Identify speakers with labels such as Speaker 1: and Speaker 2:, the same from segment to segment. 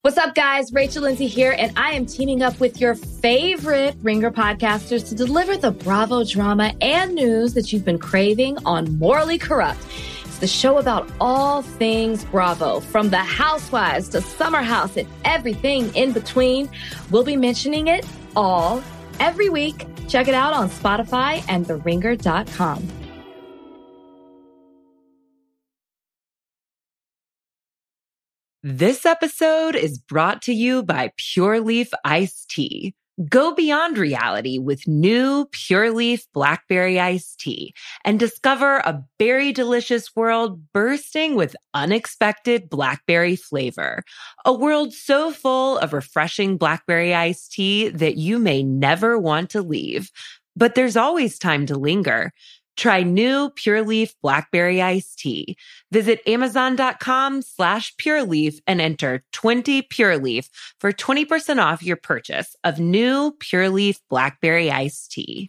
Speaker 1: What's up, guys? Rachel Lindsay here, and I am teaming up with your favorite Ringer podcasters to deliver the Bravo drama and news that you've been craving on Morally Corrupt. It's the show about all things Bravo, from the Housewives to Summer House and everything in between. We'll be mentioning it all every week. Check it out on Spotify and theringer.com.
Speaker 2: This episode is brought to you by Pure Leaf Iced Tea. Go beyond reality with new Pure Leaf Blackberry Iced Tea and discover a berry delicious world bursting with unexpected blackberry flavor. A world so full of refreshing blackberry iced tea that you may never want to leave. But there's always time to linger. Try new Pure Leaf Blackberry Iced Tea. Visit Amazon.com/PureLeaf and enter 20 Pure Leaf for 20% off your purchase of new Pure Leaf Blackberry Iced Tea.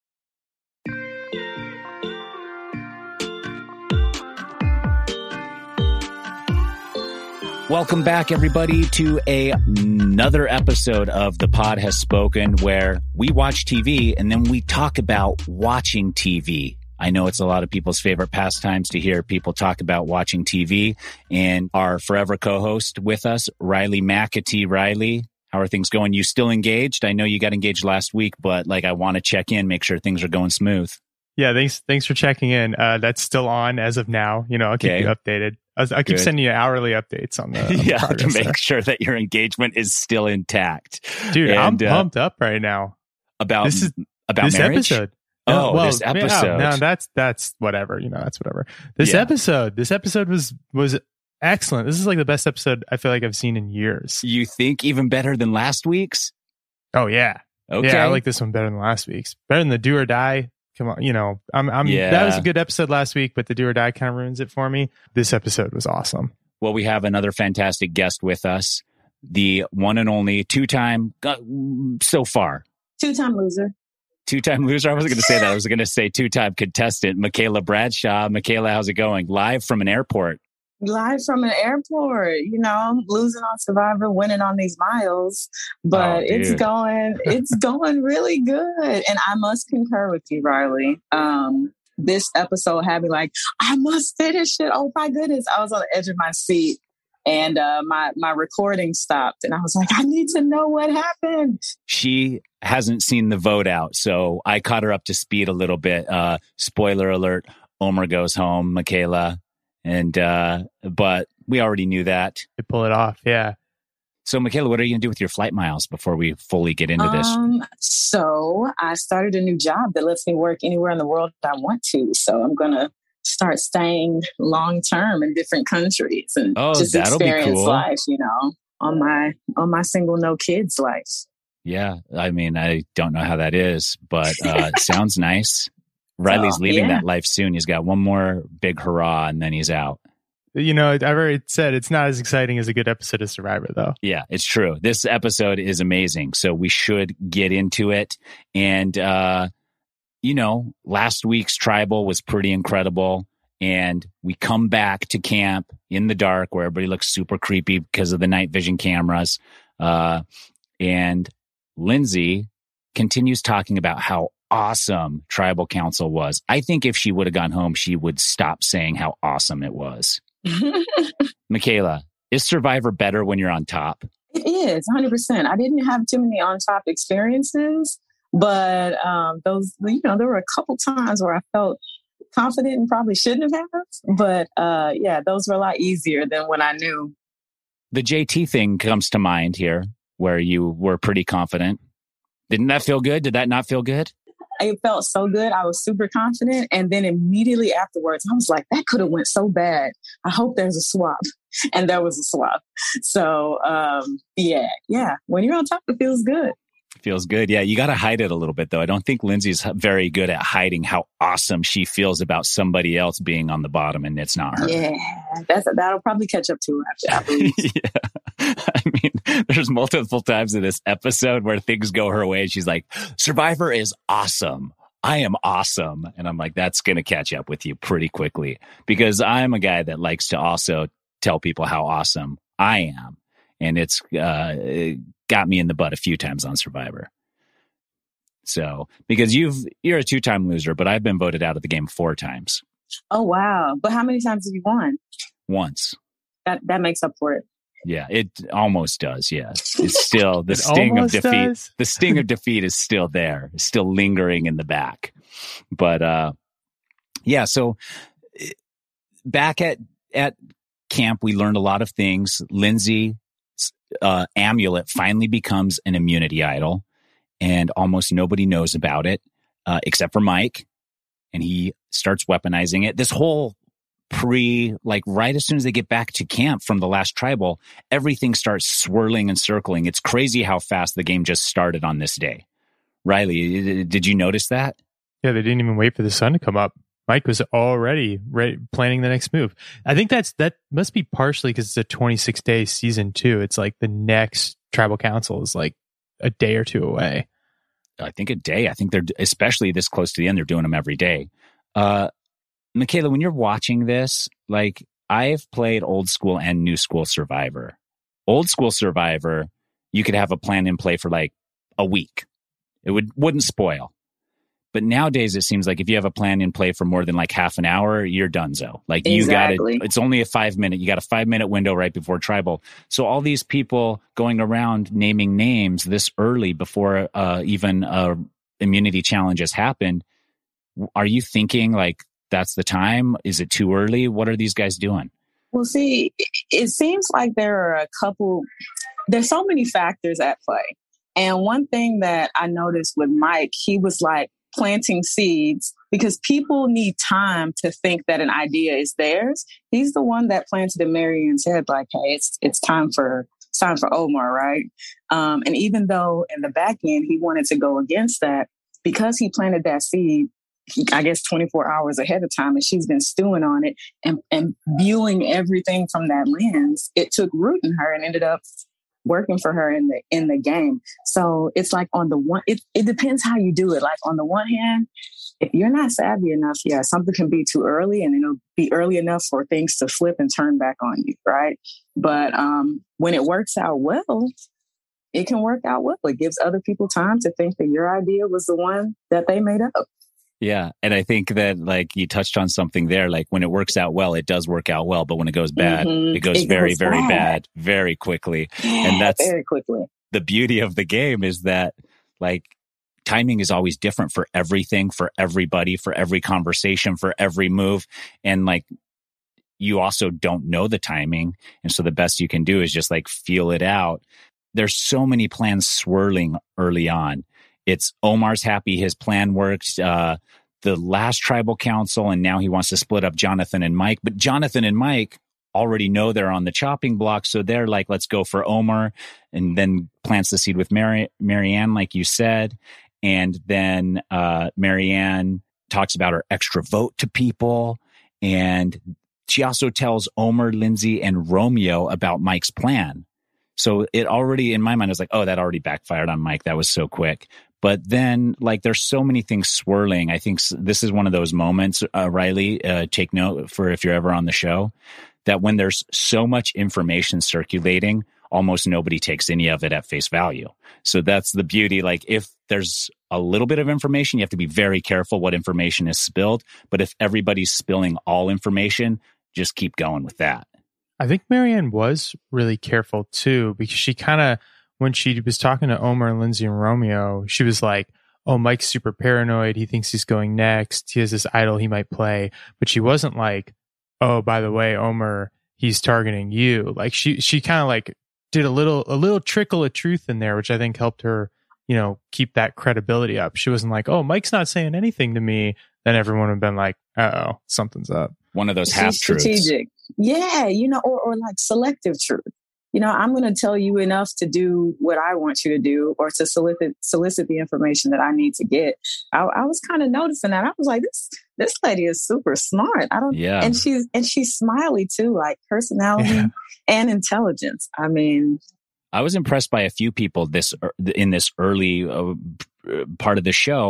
Speaker 3: Welcome back, everybody, to another episode of The Pod Has Spoken, where we watch TV and then we talk about watching TV. I know it's a lot of people's favorite pastimes to hear people talk about watching TV. And our forever co-host with us, Riley McAtee. Riley, how are things going? You still engaged? I know you got engaged last week, but I want to check in, make sure things are going smooth.
Speaker 4: Yeah, thanks for checking in. That's still on as of now. I'll keep you updated. I'll keep sending you hourly updates on the
Speaker 3: to make sure that your engagement is still intact.
Speaker 4: Dude, I'm pumped up right now.
Speaker 3: About
Speaker 4: this
Speaker 3: marriage?
Speaker 4: Episode.
Speaker 3: This episode.
Speaker 4: No, that's whatever. That's whatever. This episode was excellent. This is like the best episode I feel like I've seen in years.
Speaker 3: You think even better than last week's?
Speaker 4: Oh yeah.
Speaker 3: Okay.
Speaker 4: Yeah, I like this one better than last week's. Better than the Do or Die. Come on, that was a good episode last week, but the Do or Die kind of ruins it for me. This episode was awesome.
Speaker 3: Well, we have another fantastic guest with us, the one and only two-time
Speaker 5: loser.
Speaker 3: Two-time loser? I wasn't going to say that. I was going to say two-time contestant, Michaela Bradshaw. Michaela, how's it going? Live from an airport.
Speaker 5: Live from an airport, losing on Survivor, winning on these miles, but it's going really good. And I must concur with you, Riley. This episode had me like, I must finish it. Oh my goodness. I was on the edge of my seat and my recording stopped and I was like, I need to know what happened.
Speaker 3: She hasn't seen the vote out, so I caught her up to speed a little bit. Spoiler alert, Omar goes home, Michaela. And, but we already knew that.
Speaker 4: They pull it off. Yeah.
Speaker 3: So, Michaela, what are you going to do with your flight miles before we fully get into this?
Speaker 5: So I started a new job that lets me work anywhere in the world I want to. So I'm going to start staying long term in different countries and just experience life, on my single, no kids life.
Speaker 3: Yeah. I mean, I don't know how that is, but sounds nice. Riley's leaving that life soon. He's got one more big hurrah and then he's out.
Speaker 4: I've already said it's not as exciting as a good episode of Survivor, though.
Speaker 3: Yeah, it's true. This episode is amazing. So we should get into it. And, last week's Tribal was pretty incredible. And we come back to camp in the dark where everybody looks super creepy because of the night vision cameras. And Lindsay continues talking about how awesome Tribal Council was. I think if she would have gone home, she would stop saying how awesome it was. Michaela, is Survivor better when you're on top?
Speaker 5: It is, 100%. I didn't have too many on top experiences, but there were a couple times where I felt confident and probably shouldn't have. But those were a lot easier than when I knew.
Speaker 3: The JT thing comes to mind here, where you were pretty confident. Didn't that feel good? Did that not feel good?
Speaker 5: It felt so good. I was super confident. And then immediately afterwards, I was like, that could have went so bad. I hope there's a swap. And there was a swap. So, when you're on top, it feels good.
Speaker 3: Feels good. Yeah, you got to hide it a little bit, though. I don't think Lindsay's very good at hiding how awesome she feels about somebody else being on the bottom, and it's not her.
Speaker 5: Yeah, that'll probably catch up to her after.
Speaker 3: Yeah. I mean, there's multiple times in this episode where things go her way. And she's like, Survivor is awesome. I am awesome. And I'm like, that's going to catch up with you pretty quickly because I'm a guy that likes to also tell people how awesome I am. and it got me in the butt a few times on Survivor. So, because you're a 2-time loser, but I've been voted out of the game 4 times.
Speaker 5: Oh, wow. But how many times have you won?
Speaker 3: Once.
Speaker 5: That makes up for it.
Speaker 3: Yeah, it almost does. Yeah. It's still the sting of defeat. Does. The sting of defeat is still there, still lingering in the back. But yeah, so back at camp, we learned a lot of things. Lindsay's amulet finally becomes an immunity idol, and almost nobody knows about it except for Mike, and he starts weaponizing it. This whole right as soon as they get back to camp from the last tribal, everything starts swirling and circling. It's crazy how fast the game just started on this day. Riley, did you notice that?
Speaker 4: Yeah, they didn't even wait for the sun to come up. Mike was already planning the next move. I think that must be partially because it's a 26-day season too. It's like the next tribal council is like a day or 2 away.
Speaker 3: I think a day. I think they're, especially this close to the end, they're doing them every day. Michaela, when you're watching this, like, I've played old school and new school Survivor. Old school Survivor, you could have a plan in play for like a week. It wouldn't spoil. But nowadays, it seems like if you have a plan in play for more than like half an hour, you're donezo. Like, exactly. It's only a 5-minute. You got a 5-minute window right before tribal. So all these people going around naming names this early before even immunity challenge has happened. Are you thinking like that's the time? Is it too early? What are these guys doing?
Speaker 5: Well, see, it seems like there's so many factors at play. And one thing that I noticed with Mike, he was like planting seeds because people need time to think that an idea is theirs. He's the one that planted in Maryanne's head, like, hey, it's time for Omar, right? And even though in the back end he wanted to go against that, because he planted that seed, I guess 24 hours ahead of time, and she's been stewing on it and viewing everything from that lens, it took root in her and ended up working for her in the game. So it's like on the one, it depends how you do it. Like on the one hand, if you're not savvy enough, yeah, something can be too early and it'll be early enough for things to flip and turn back on you, right? But when it works out well, it can work out well. It gives other people time to think that your idea was the one that they made up.
Speaker 3: Yeah. And I think that like you touched on something there, like when it works out well, it does work out well. But when it goes bad, it goes very, very bad very quickly.
Speaker 5: Yeah,
Speaker 3: and that's
Speaker 5: very quickly.
Speaker 3: The beauty of the game is that like timing is always different for everything, for everybody, for every conversation, for every move. And like you also don't know the timing. And so the best you can do is just like feel it out. There's so many plans swirling early on. It's Omar's happy his plan worked. The last tribal council, and now he wants to split up Jonathan and Mike. But Jonathan and Mike already know they're on the chopping block, so they're like, let's go for Omar, and then plants the seed with Maryanne, like you said. And then Maryanne talks about her extra vote to people. And she also tells Omar, Lindsay, and Romeo about Mike's plan. So it already, in my mind, I was like, oh, that already backfired on Mike. That was so quick. But then, like, there's so many things swirling. I think this is one of those moments, Riley, take note for if you're ever on the show, that when there's so much information circulating, almost nobody takes any of it at face value. So that's the beauty. Like, if there's a little bit of information, you have to be very careful what information is spilled. But if everybody's spilling all information, just keep going with that.
Speaker 4: I think Maryanne was really careful too, because she kind of, when she was talking to Omar, Lindsay, and Romeo, she was like, oh, Mike's super paranoid. He thinks he's going next. He has this idol he might play. But she wasn't like, oh, by the way, Omar, he's targeting you. Like she kind of like did a little trickle of truth in there, which I think helped her, you know, keep that credibility up. She wasn't like, oh, Mike's not saying anything to me. Then everyone would have been like, uh-oh, something's up.
Speaker 3: One of those half-truths.
Speaker 5: Strategic. Yeah, you know, or like selective truth. You know, I'm going to tell you enough to do what I want you to do, or to solicit the information that I need to get. I was kind of noticing that. I was like, this lady is super smart. And she's smiley too, like personality and intelligence. I mean,
Speaker 3: I was impressed by a few people in this early part of the show.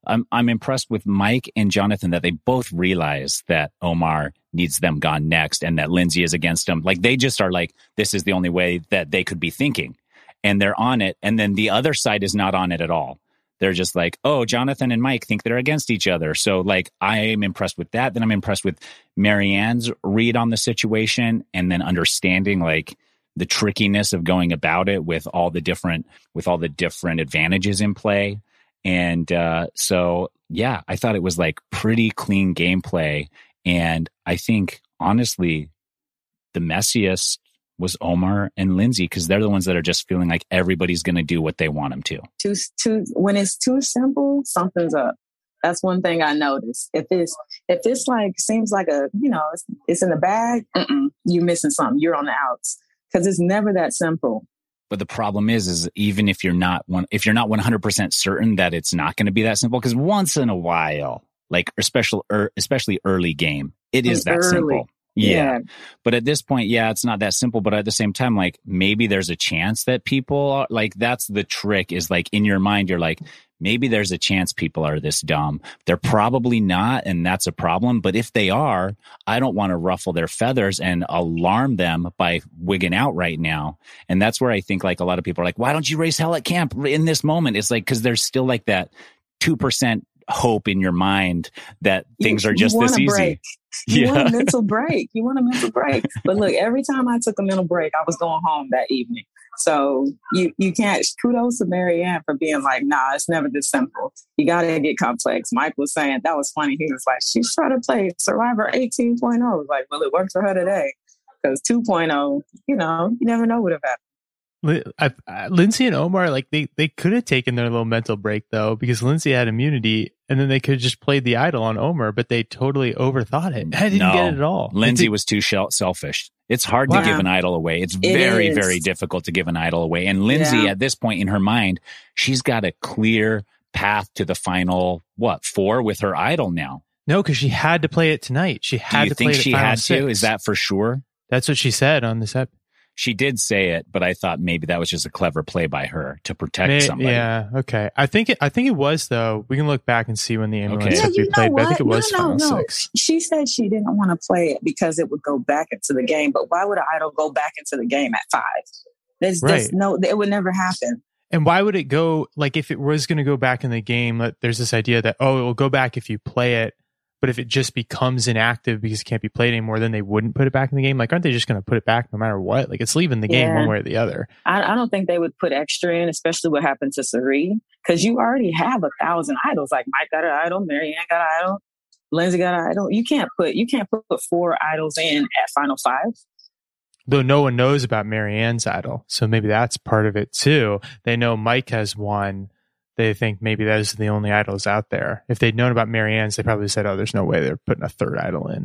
Speaker 3: I'm impressed with Mike and Jonathan that they both realize that Omar needs them gone next and that Lindsay is against him. Like they just are like, this is the only way that they could be thinking, and they're on it. And then the other side is not on it at all. They're just like, oh, Jonathan and Mike think they're against each other. So like, I am impressed with that. Then I'm impressed with Marianne's read on the situation and then understanding like the trickiness of going about it with all the different advantages in play. And so, yeah, I thought it was like pretty clean gameplay. And I think, honestly, the messiest was Omar and Lindsay, because they're the ones that are just feeling like everybody's going to do what they want them to.
Speaker 5: When it's too simple, something's up. That's one thing I noticed. If this like seems like it's in the bag, you're missing something. You're on the outs, because it's never that simple.
Speaker 3: But the problem is even if you're not 100% certain that it's not going to be that simple, because once in a while, like especially early game, it is that simple. Yeah. But at this point, it's not that simple. But at the same time, like maybe there's a chance that people are like, that's the trick, is like in your mind, you're like, maybe there's a chance people are this dumb. They're probably not. And that's a problem. But if they are, I don't want to ruffle their feathers and alarm them by wigging out right now. And that's where I think like a lot of people are like, why don't you raise hell at camp in this moment? It's like, because there's still like that 2% hope in your mind that things are just this easy.
Speaker 5: Break. You want a mental break. But look, every time I took a mental break, I was going home that evening. So you can't, kudos to Marianne for being like, nah, it's never this simple. You got to get complex. Mike was saying, that was funny. He was like, she's trying to play Survivor 18.0. Like, well, it worked for her today. Because 2.0, you never know what would have happened.
Speaker 4: Lindsay and Omar, like they could have taken their little mental break though, because Lindsay had immunity, and then they could have just played the idol on Omar, but they totally overthought it. I didn't get it at all.
Speaker 3: Lindsay was too selfish. It's hard to give an idol away. It's very, very difficult to give an idol away. And Lindsay, at this point in her mind, she's got a clear path to the final 4 with her idol now.
Speaker 4: No, because she had to play it tonight. She had to play it. Do you think she had to?
Speaker 3: Is that for sure?
Speaker 4: That's what she said on this episode.
Speaker 3: She did say it, but I thought maybe that was just a clever play by her to protect somebody.
Speaker 4: Yeah, okay. I think it was, though. We can look back and see when the ambulance had to be played, but I think it was Final 6.
Speaker 5: She said she didn't want to play it because it would go back into the game, but why would an idol go back into the game at 5? It would never happen.
Speaker 4: And why would it go, like if it was going to go back in the game, there's this idea that, it will go back if you play it. But if it just becomes inactive because it can't be played anymore, then they wouldn't put it back in the game. Like, aren't they just going to put it back no matter what? Like, it's leaving the game one way or the other.
Speaker 5: I don't think they would put extra in, especially what happened to Cirie, because you already have 1,000 idols. Like Mike got an idol, Marianne got an idol, Lindsay got an idol. You can't put 4 idols in at Final 5.
Speaker 4: Though no one knows about Marianne's idol, so maybe that's part of it too. They know Mike has one. They think maybe that is the only idols out there. If they'd known about Marianne's, they probably said, there's no way they're putting a 3rd idol in.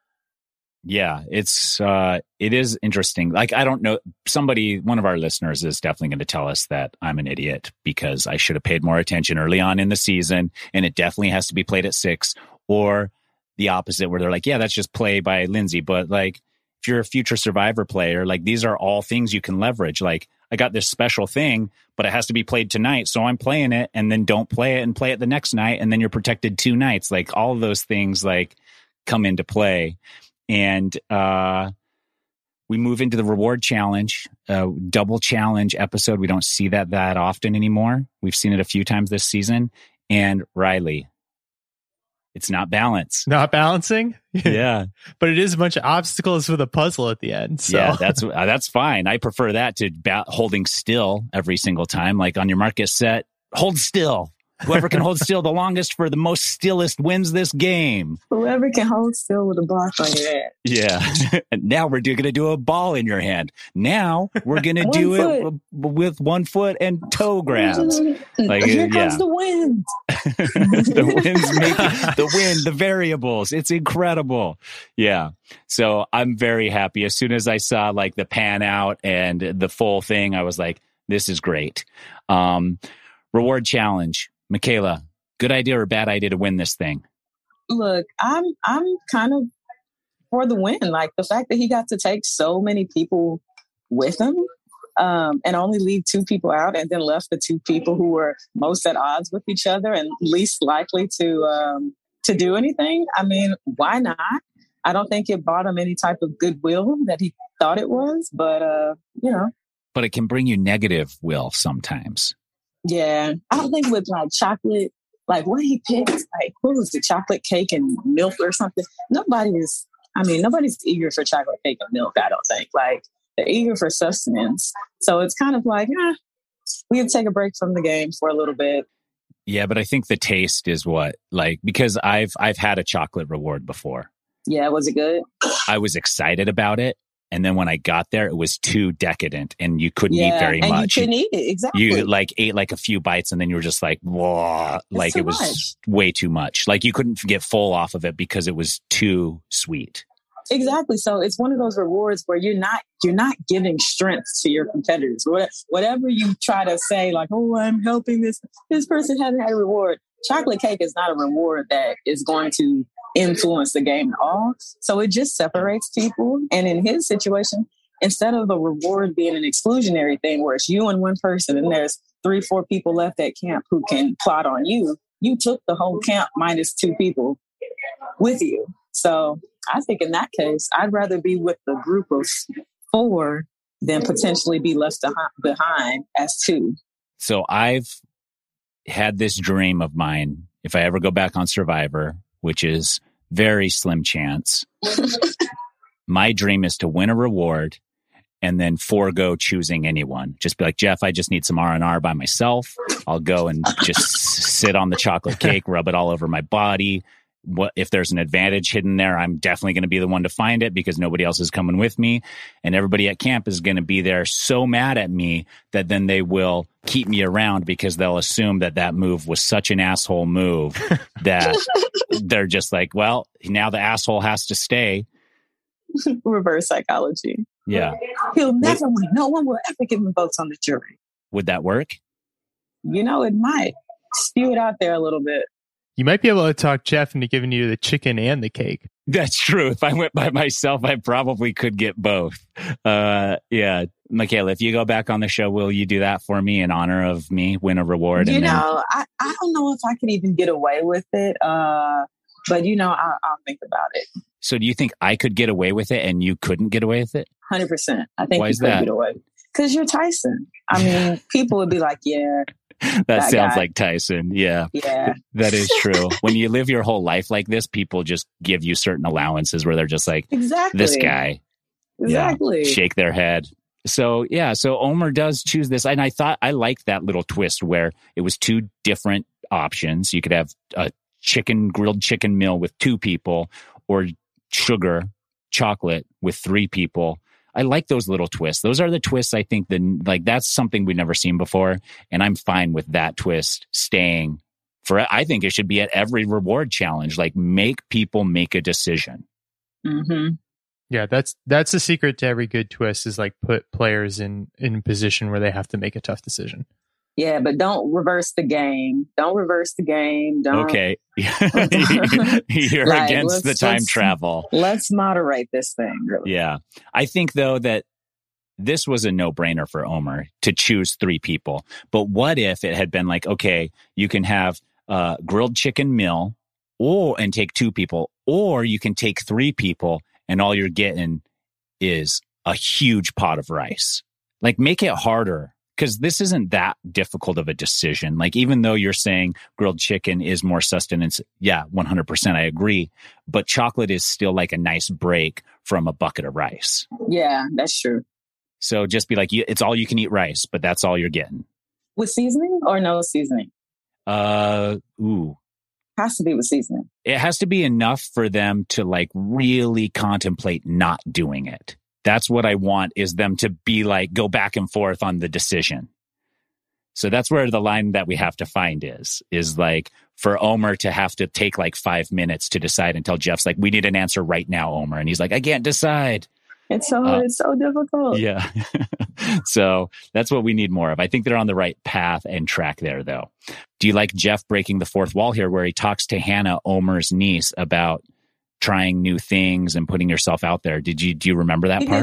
Speaker 3: Yeah, it is interesting. Like, I don't know, one of our listeners is definitely going to tell us that I'm an idiot because I should have paid more attention early on in the season, and it definitely has to be played at 6, or the opposite where they're like, yeah, that's just play by Lindsay. But like, if you're a future Survivor player, like these are all things you can leverage. Like, I got this special thing, but it has to be played tonight. So I'm playing it, and then don't play it and play it the next night. And then you're protected 2 nights. Like all of those things like come into play. And we move into the reward challenge, double challenge episode. We don't see that often anymore. We've seen it a few times this season. And Riley, it's not balance.
Speaker 4: Not balancing?
Speaker 3: Yeah.
Speaker 4: But it is a bunch of obstacles with a puzzle at the end. So.
Speaker 3: Yeah, that's fine. I prefer that to holding still every single time. Like on your mark, get set, hold still. Whoever can hold still the longest for the most stillest wins this game.
Speaker 5: Whoever can hold still with a block on your head.
Speaker 3: Yeah. And now we're going to do a ball in your hand. Now we're going to do it with 1 foot and toe grabs.
Speaker 5: Like, here comes the wind.
Speaker 3: the wind, the variables. It's incredible. Yeah. So I'm very happy. As soon as I saw like the pan out and the full thing, I was like, this is great. Reward challenge. Michaela, good idea or bad idea to win this thing?
Speaker 5: Look, I'm kind of for the win. Like the fact that he got to take so many people with him. and only leave 2 people out, and then left the 2 people who were most at odds with each other and least likely to do anything. I mean, why not? I don't think it brought him any type of goodwill that he thought it was, but
Speaker 3: But it can bring you negative will sometimes.
Speaker 5: Yeah, I don't think with like chocolate, like what he picked, like what was the chocolate cake and milk or something? Nobody's eager for chocolate cake and milk, I don't think. Like, they're eager for sustenance. So it's kind of like, we can take a break from the game for a little bit.
Speaker 3: Yeah, but I think the taste is what, like, because I've had a chocolate reward before.
Speaker 5: Yeah, was it good?
Speaker 3: I was excited about it. And then when I got there, it was too decadent and you couldn't eat very much.
Speaker 5: You couldn't eat it, exactly.
Speaker 3: You ate like a few bites and then you were just like, whoa, like it was way too much. Like you couldn't get full off of it because it was too sweet.
Speaker 5: Exactly. So it's one of those rewards where you're not giving strength to your competitors. Whatever you try to say, like, oh, I'm helping this person hasn't had a reward. Chocolate cake is not a reward that is going to influence the game at all. So it just separates people. And in his situation, instead of the reward being an exclusionary thing where it's you and one person and there's 3-4 people left at camp who can plot on you, you took the whole camp minus 2 people with you. So I think in that case, I'd rather be with the group of 4 than potentially be left behind as 2.
Speaker 3: So I've had this dream of mine, if I ever go back on Survivor, which is very slim chance, my dream is to win a reward and then forego choosing anyone. Just be like, Jeff, I just need some R&R by myself. I'll go and just sit on the chocolate cake, rub it all over my body. What if there's an advantage hidden there? I'm definitely going to be the one to find it because nobody else is coming with me. And everybody at camp is going to be there so mad at me that then they will keep me around because they'll assume that move was such an asshole move that they're just like, well, now the asshole has to stay.
Speaker 5: Reverse psychology.
Speaker 3: Yeah.
Speaker 5: He'll never win. No one will ever give him votes on the jury.
Speaker 3: Would that work?
Speaker 5: It might. Spew it out there a little bit.
Speaker 4: You might be able to talk Jeff into giving you the chicken and the cake.
Speaker 3: That's true. If I went by myself, I probably could get both. Yeah. Michaela, if you go back on the show, will you do that for me in honor of me, win a reward?
Speaker 5: I don't know if I could even get away with it. But, I'll think about it.
Speaker 3: So do you think I could get away with it and you couldn't get away with it?
Speaker 5: 100%. I think
Speaker 3: Why
Speaker 5: you
Speaker 3: is
Speaker 5: could
Speaker 3: that?
Speaker 5: get away. Because you're Tyson. I mean, people would be like, yeah.
Speaker 3: That sounds like Tyson. Yeah.
Speaker 5: Yeah.
Speaker 3: That is true. When you live your whole life like this, people just give you certain allowances where they're just like,
Speaker 5: exactly.
Speaker 3: This guy.
Speaker 5: Exactly.
Speaker 3: Yeah, shake their head. So, so Omar does choose this. And I thought I liked that little twist where it was 2 different options. You could have a grilled chicken meal with 2 people or chocolate with 3 people. I like those little twists. Those are the twists I think that's something we've never seen before. And I'm fine with that twist staying I think it should be at every reward challenge. Like make people make a decision.
Speaker 5: Mm-hmm.
Speaker 4: Yeah, that's the secret to every good twist is like put players in a position where they have to make a tough decision.
Speaker 5: Yeah, but don't reverse the game. Don't.
Speaker 3: Okay. You're like, against the time travel.
Speaker 5: Let's moderate this thing. Really.
Speaker 3: Yeah. I think, though, that this was a no-brainer for Omar to choose 3 people. But what if it had been like, okay, you can have a grilled chicken meal and take 2 people, or you can take 3 people and all you're getting is a huge pot of rice. Like, make it harder. Because this isn't that difficult of a decision. Like, even though you're saying grilled chicken is more sustenance, yeah, 100%, I agree. But chocolate is still like a nice break from a bucket of rice.
Speaker 5: Yeah, that's true.
Speaker 3: So just be like, it's all you can eat rice, but that's all you're getting.
Speaker 5: With seasoning or no seasoning?
Speaker 3: Has
Speaker 5: to be with seasoning.
Speaker 3: It has to be enough for them to like really contemplate not doing it. That's what I want, is them to be like, go back and forth on the decision. So that's where the line that we have to find is like for Omar to have to take like 5 minutes to decide until Jeff's like, we need an answer right now, Omar. And he's like, I can't decide.
Speaker 5: It's so difficult.
Speaker 3: Yeah. So that's what we need more of. I think they're on the right path and track there, though. Do you like Jeff breaking the 4th wall here where he talks to Hannah, Omar's niece, about trying new things and putting yourself out there? Do you remember that part?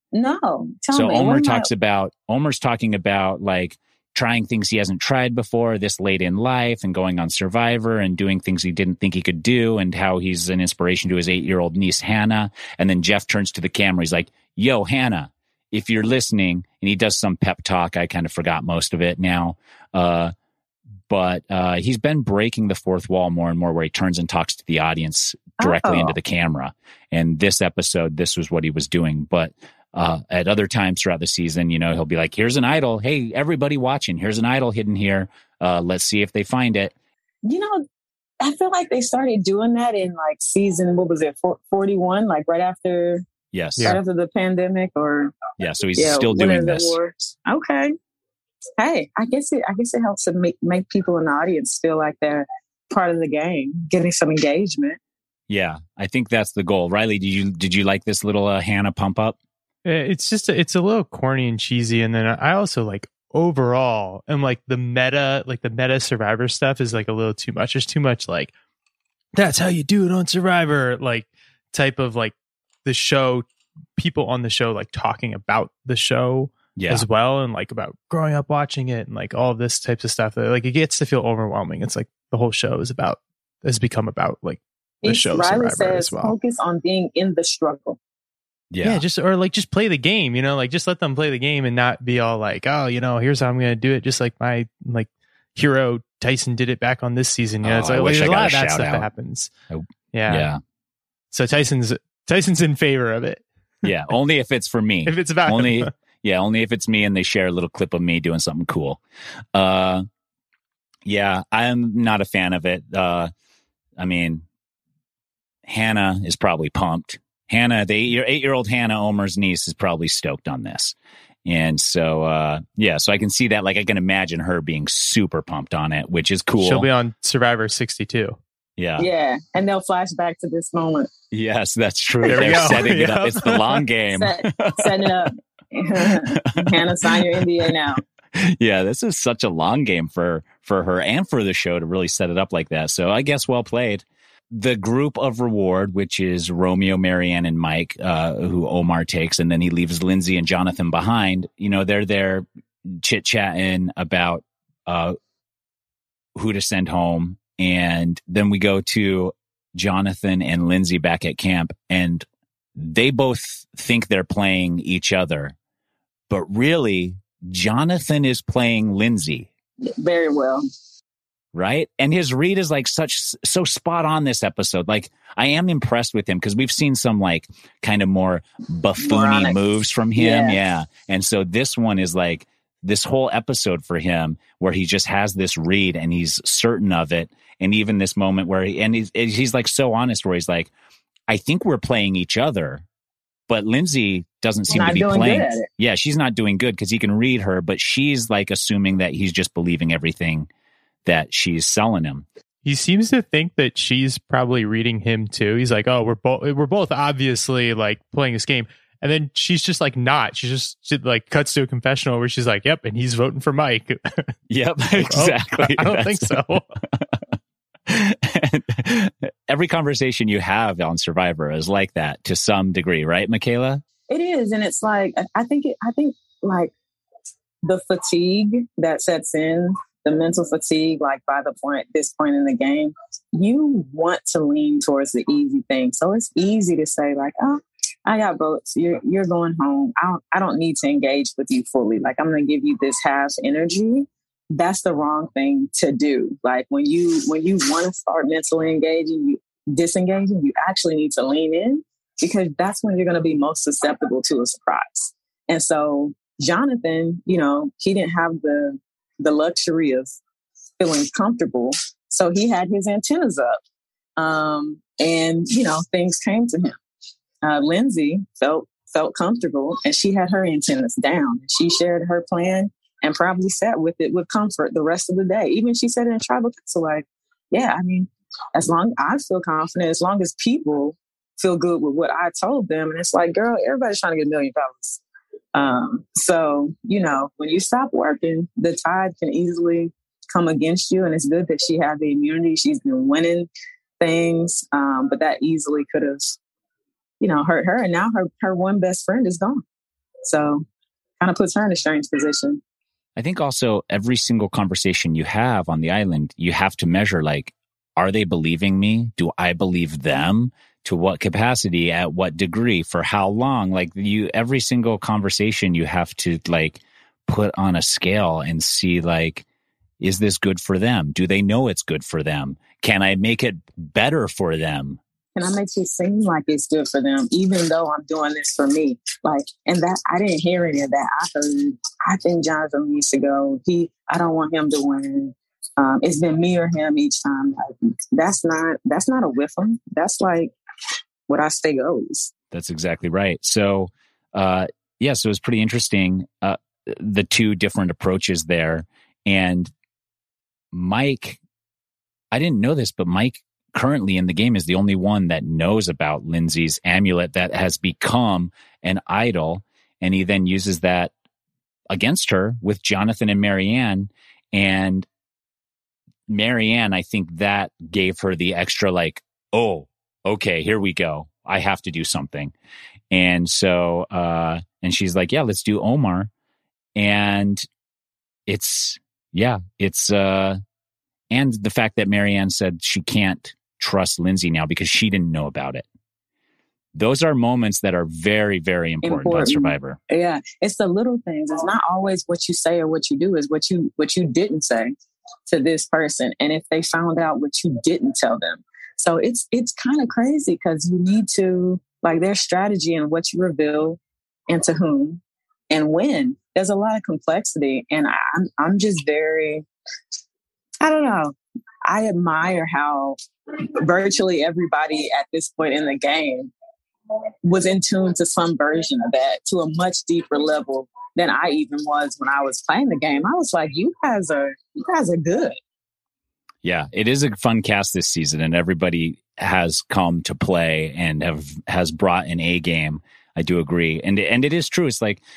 Speaker 5: No.
Speaker 3: So Omer's talking about like trying things he hasn't tried before this late in life and going on Survivor and doing things he didn't think he could do and how he's an inspiration to his 8-year-old niece, Hannah. And then Jeff turns to the camera. He's like, yo, Hannah, if you're listening, and he does some pep talk. I kind of forgot most of it now. But he's been breaking the fourth wall more and more, where he turns and talks to the audience directly into the camera. And this episode, this was what he was doing. But at other times throughout the season, you know, he'll be like, here's an idol. Hey, everybody watching, here's an idol hidden here. Let's see if they find it.
Speaker 5: You know, I feel like they started doing that in like season, what was it, 41, like right after...
Speaker 3: Yes.
Speaker 5: Right after the pandemic, or
Speaker 3: so he's still doing this.
Speaker 5: Okay. Hey, I guess it helps to make people in the audience feel like they're part of the game, getting some engagement.
Speaker 3: Yeah, I think that's the goal. Riley, did you like this little Hannah pump up?
Speaker 4: It's just it's a little corny and cheesy, and then I also like overall and like the meta Survivor stuff is like a little too much. There's too much like that's how you do it on Survivor, like type of like the show, people on the show like talking about the show as well, and like about growing up watching it and like all this types of stuff. Like it gets to feel overwhelming. It's like the whole show has become about like the show
Speaker 5: Riley
Speaker 4: Survivor
Speaker 5: says,
Speaker 4: as well.
Speaker 5: Focus on being in the struggle.
Speaker 3: Yeah,
Speaker 4: just play the game, you know, like just let them play the game and not be all like, oh, you know, here's how I'm going to do it. Just like my like hero Tyson did it back on this season. You know, it's like there's a lot of that stuff that happens. Yeah. So Tyson's in favor of it.
Speaker 3: Yeah, only if it's for me.
Speaker 4: If it's about
Speaker 3: only,
Speaker 4: him.
Speaker 3: Yeah, only if it's me and they share a little clip of me doing something cool. Yeah, I'm not a fan of it. I mean, Hannah is probably pumped. Hannah, the 8-year-old Hannah, Omer's niece, is probably stoked on this. And so, so I can see that. Like, I can imagine her being super pumped on it, which is cool.
Speaker 4: She'll be on Survivor 62.
Speaker 3: Yeah.
Speaker 5: Yeah. And they'll flash back to this moment.
Speaker 3: Yes, that's true. They're setting it up. It's the long game.
Speaker 5: Setting it up. Hannah, sign your NDA now.
Speaker 3: Yeah, this is such a long game for her and for the show to really set it up like that. So I guess well played. The group of reward, which is Romeo, Marianne, and Mike, who Omar takes, and then he leaves Lindsay and Jonathan behind. You know, they're there chit-chatting about who to send home. And then we go to Jonathan and Lindsay back at camp, and they both think they're playing each other. But really, Jonathan is playing Lindsay.
Speaker 5: Very well.
Speaker 3: Right? And his read is like so spot on this episode. Like, I am impressed with him because we've seen some like kind of more buffoony moves from him. Yeah. And so this one is like this whole episode for him where he just has this read and he's certain of it. And even this moment where he's like so honest where he's like, I think we're playing each other, but Lindsay doesn't seem to be playing. Yeah, she's not doing good because he can read her, but she's like assuming that he's just believing everything that she's selling him.
Speaker 4: He seems to think that she's probably reading him too. He's like, "Oh, we're both obviously like playing this game," and then she's just like not. She like cuts to a confessional where she's like, "Yep," and he's voting for Mike.
Speaker 3: Yep, exactly.
Speaker 4: I don't think so.
Speaker 3: Every conversation you have on Survivor is like that to some degree, right, Michaela?
Speaker 5: It is, and it's like I think like the fatigue that sets in. The mental fatigue, like by this point in the game, you want to lean towards the easy thing. So it's easy to say like, oh, I got votes. You're going home. I don't need to engage with you fully. Like, I'm going to give you this half energy. That's the wrong thing to do. Like when you want to start mentally disengaging, you actually need to lean in because that's when you're going to be most susceptible to a surprise. And so Jonathan, you know, he didn't have the luxury of feeling comfortable. So he had his antennas up. And, you know, things came to him. Lindsay felt comfortable and she had her antennas down. She shared her plan and probably sat with it with comfort the rest of the day. Even she said in tribal council, like, yeah, I mean, as long as I feel confident, as long as people feel good with what I told them. And it's like, girl, everybody's trying to get $1 million. So, you know, when you stop working, the tide can easily come against you. And it's good that she had the immunity. She's been winning things. But that easily could have, you know, hurt her. And now her one best friend is gone. So kind of puts her in a strange position.
Speaker 3: I think also every single conversation you have on the island, you have to measure, like, are they believing me? Do I believe them? To what capacity? At what degree? For how long? Like, every single conversation you have to like put on a scale and see, like, is this good for them? Do they know it's good for them? Can I make it better for them?
Speaker 5: Can I make it seem like it's good for them, even though I'm doing this for me? Like, and that I didn't hear any of that. I think Jonathan used to go, I don't want him to win. It's been me or him each time. Like, that's not a whiff 'em. That's like what I say goes.
Speaker 3: That's exactly right. So, so it's pretty interesting, the two different approaches there. And Mike, I didn't know this, but Mike currently in the game is the only one that knows about Lindsay's amulet that has become an idol. And he then uses that against her with Jonathan and Marianne. And Marianne, I think that gave her the extra, like, oh, okay, here we go. I have to do something. And so, and she's like, yeah, let's do Omar. And and the fact that Marianne said she can't trust Lindsay now because she didn't know about it. Those are moments that are very, very important on Survivor.
Speaker 5: Yeah. It's the little things. It's not always what you say or what you do, is what you didn't say to this person. And if they found out what you didn't tell them. So it's kind of crazy because you need to, like, there's strategy in what you reveal and to whom and when. There's a lot of complexity. And I'm just very, I don't know. I admire how virtually everybody at this point in the game was in tune to some version of that, to a much deeper level than I even was when I was playing the game. I was like, you guys are good.
Speaker 3: Yeah, it is a fun cast this season, and everybody has come to play and has brought an A game. I do agree, and it is true. It's like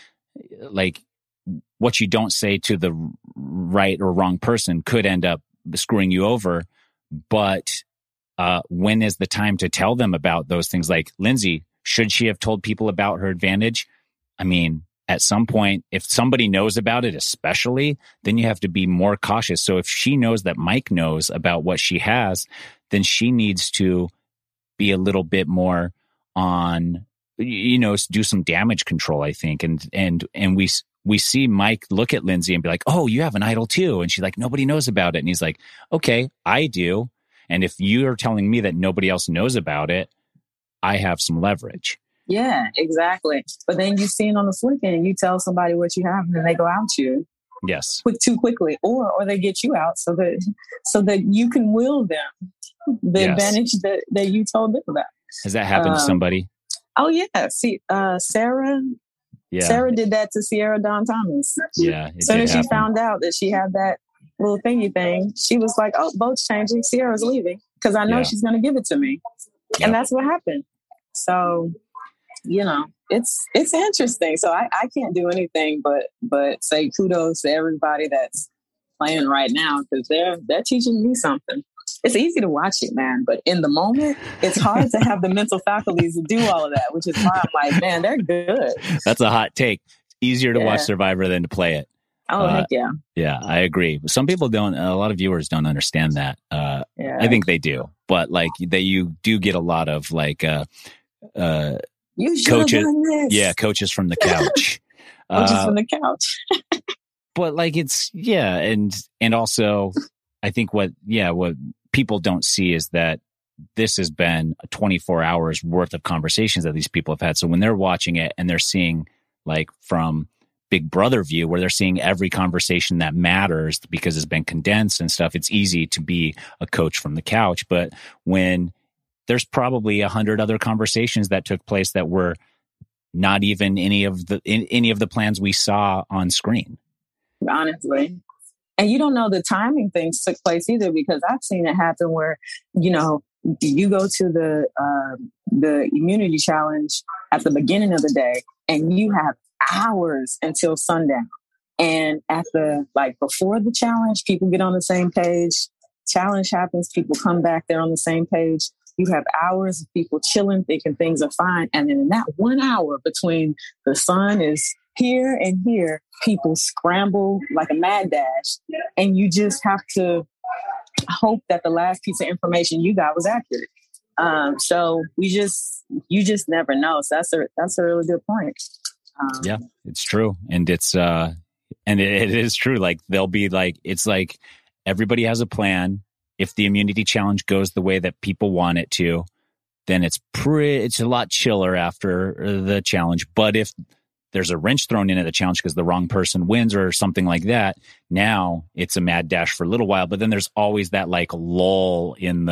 Speaker 3: what you don't say to the right or wrong person could end up screwing you over. But when is the time to tell them about those things? Like Lindsay, should she have told people about her advantage? I mean, at some point, if somebody knows about it, especially, then you have to be more cautious. So if she knows that Mike knows about what she has, then she needs to be a little bit more on, do some damage control, I think. And we see Mike look at Lindsay and be like, oh, you have an idol too. And she's like, nobody knows about it. And he's like, okay, I do. And if you are telling me that nobody else knows about it, I have some leverage.
Speaker 5: Yeah, exactly. But then you see it on the flip end, you tell somebody what you have and then they go out you.
Speaker 3: Yes.
Speaker 5: Too quickly. Or they get you out so that you can will them the advantage that you told them about.
Speaker 3: Has that happened to somebody?
Speaker 5: Oh, yeah. See, Sarah. Yeah. Sarah did that to Sierra Dawn Thomas.
Speaker 3: Yeah.
Speaker 5: As soon as she found out that she had that little thingy thing, she was like, oh, boat's changing. Sierra's leaving because I know she's going to give it to me. Yep. And that's what happened. So, it's interesting. So I can't do anything but say kudos to everybody that's playing right now because they're teaching me something. It's easy to watch it, man, but in the moment, it's hard to have the mental faculties to do all of that, which is why I'm like, man, they're good.
Speaker 3: That's a hot take. Easier to watch Survivor than to play it.
Speaker 5: Oh, heck yeah.
Speaker 3: Yeah, I agree. Some people don't, a lot of viewers don't understand that. I think they do, but like you do get a lot of like, coaches. Yeah, coaches from the couch.
Speaker 5: Coaches from the couch.
Speaker 3: But like and also I think what people don't see is that this has been 24 hours worth of conversations that these people have had. So when they're watching it and they're seeing like from Big Brother view where they're seeing every conversation that matters because it's been condensed and stuff, it's easy to be a coach from the couch. But when there's probably 100 other conversations that took place that were not even any of the plans we saw on screen.
Speaker 5: Honestly. And you don't know the timing things took place either, because I've seen it happen where, you go to the immunity challenge at the beginning of the day and you have hours until sundown. And at before the challenge, people get on the same page. Challenge happens. People come back. They're on the same page. You have hours of people chilling, thinking things are fine. And then in that 1 hour between the sun is here and here, people scramble like a mad dash. And you just have to hope that the last piece of information you got was accurate. So you just never know. So that's a really good point.
Speaker 3: Yeah, it's true. And it's, and it is true. Like they'll be like, it's like everybody has a plan. If the immunity challenge goes the way that people want it to, then it's a lot chiller after the challenge. But if there's a wrench thrown into the challenge because the wrong person wins or something like that, now it's a mad dash for a little while. But then there's always that like lull in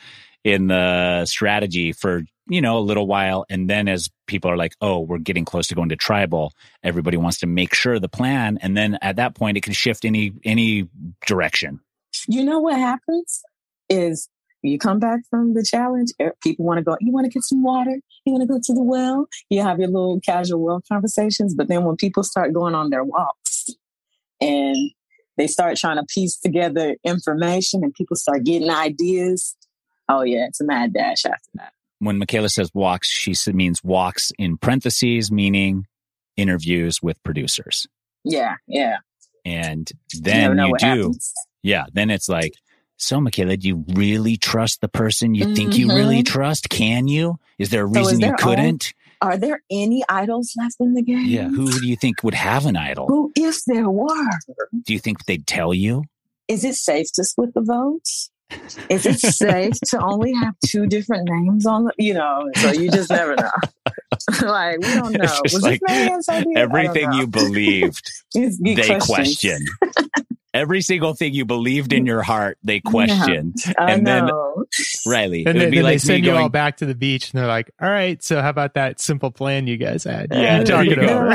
Speaker 3: the strategy for, a little while. And then as people are like, oh, we're getting close to going to tribal, everybody wants to make sure the plan. And then at that point, it can shift any direction.
Speaker 5: You know what happens is you come back from the challenge, people want to go, you want to get some water? You want to go to the well? You have your little casual well conversations. But then when people start going on their walks and they start trying to piece together information and people start getting ideas, oh yeah, it's a mad dash after that.
Speaker 3: When Michaela says walks, she means walks in parentheses, meaning interviews with producers.
Speaker 5: Yeah.
Speaker 3: And then you do. Happens. Yeah. Then it's like, so Michaela, do you really trust the person you think you really trust? Can you? Is there a reason you couldn't?
Speaker 5: Are there any idols left in the game?
Speaker 3: Yeah. Who do you think would have an idol?
Speaker 5: Who, if there were?
Speaker 3: Do you think they'd tell you?
Speaker 5: Is it safe to split the votes? Is it safe to only have 2 different names on the, so you just never know. Like, we don't know. Was
Speaker 3: like everything you believed, they question. Every single thing you believed in your heart, they question. And then, Riley,
Speaker 4: and
Speaker 3: it would be like
Speaker 4: they send you all back to the beach, and they're like, all right, so how about that simple plan you guys had?
Speaker 3: Yeah,
Speaker 4: talk it over.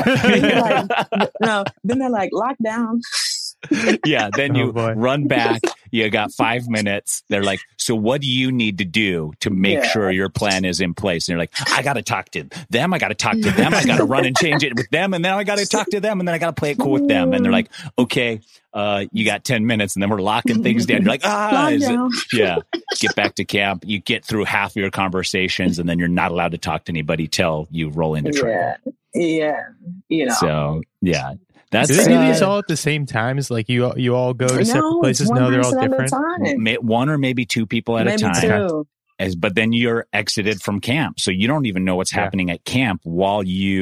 Speaker 5: Then they're like, lockdown.
Speaker 3: Yeah, then you run back. You got 5 minutes. They're like, so what do you need to do to make sure your plan is in place? And you're like, I got to talk to them. I got to talk to them. I got to run and change it with them. And then I got to talk to them. And then I got to play it cool with them. And they're like, okay, you got 10 minutes. And then we're locking things down. You're like, get back to camp. You get through half of your conversations and then you're not allowed to talk to anybody till you roll into tribal.
Speaker 5: Yeah.
Speaker 3: So, yeah. That's
Speaker 4: do they do these all at the same time? Is like you all go to separate places? No, they're all different.
Speaker 3: 1 or maybe 2 people at a time.
Speaker 5: 2.
Speaker 3: But then you're exited from camp, so you don't even know what's happening at camp while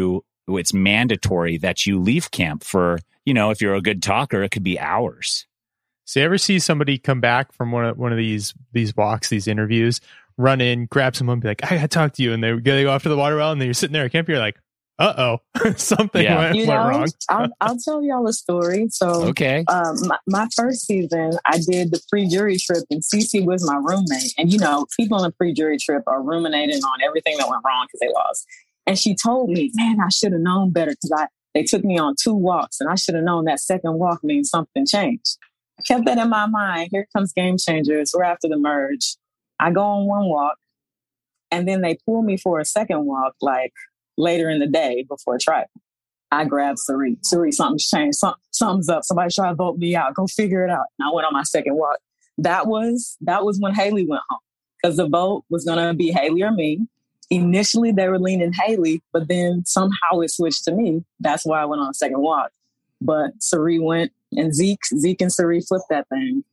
Speaker 3: it's mandatory that you leave camp for, if you're a good talker, it could be hours.
Speaker 4: So you ever see somebody come back from one of these walks, these interviews, run in, grab someone, be like, I got to talk to you, and they go off to the water well, and then you're sitting there at camp, you're like, uh-oh, something went wrong.
Speaker 5: I'll tell y'all a story. So,
Speaker 3: okay.
Speaker 5: My first season, I did the pre-jury trip, and Cece was my roommate. And, people on a pre-jury trip are ruminating on everything that went wrong because they lost. And she told me, man, I should have known better because they took me on 2 walks, and I should have known that second walk means something changed. I kept that in my mind. Here comes Game Changers. We're after the merge. I go on 1 walk, and then they pull me for a second walk, like, later in the day before tribal. I grabbed Sari. Sari, something's changed. Something's up. Somebody try to vote me out. Go figure it out. And I went on my second walk. That was when Haley went home because the vote was going to be Haley or me. Initially, they were leaning Haley, but then somehow it switched to me. That's why I went on a second walk. But Sari went, and Zeke and Sari flipped that thing.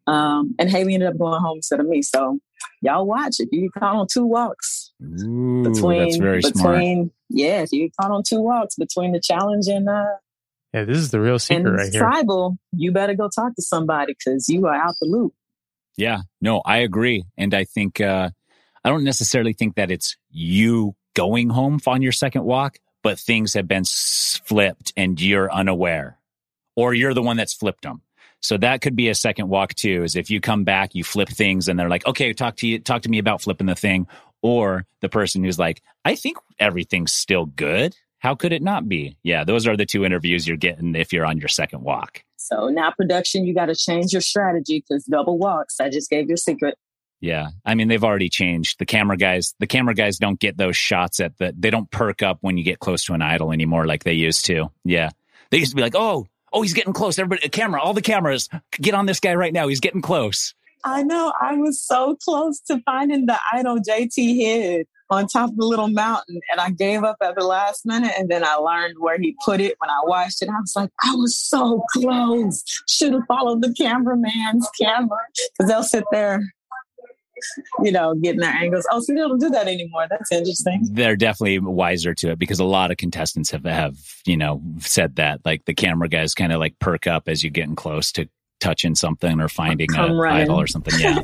Speaker 5: And Haley ended up going home instead of me. So y'all watch it. You get caught on 2 walks.
Speaker 3: Ooh, that's very smart.
Speaker 5: Yeah, if you get caught on 2 walks between the challenge and
Speaker 4: this is the real secret right here.
Speaker 5: Tribal, you better go talk to somebody because you are out the loop.
Speaker 3: Yeah, no, I agree. And I think, I don't necessarily think that it's you going home on your second walk, but things have been flipped and you're unaware, or you're the one that's flipped them. So that could be a second walk too, is if you come back, you flip things and they're like, okay, talk to me about flipping the thing. Or the person who's like, I think everything's still good. How could it not be? Yeah, those are the 2 interviews you're getting if you're on your second walk.
Speaker 5: So now production, you got to change your strategy because double walks. I just gave you a secret.
Speaker 3: Yeah. I mean, they've already changed. The camera guys don't get ththey don't perk up when you get close to an idol anymore like they used to. Yeah. They used to be like, oh, he's getting close. Everybody, all the cameras, get on this guy right now. He's getting close.
Speaker 5: I know. I was so close to finding the idol JT hid on top of the little mountain, and I gave up at the last minute, and then I learned where he put it when I watched it. I was like, I was so close. Should have followed the cameraman's camera, because they'll sit there, getting their angles. Oh, so they don't do that anymore. That's interesting.
Speaker 3: They're definitely wiser to it, because a lot of contestants have said that, like, the camera guys kind of like perk up as you're getting close to touching something or finding an idol or something. Yeah.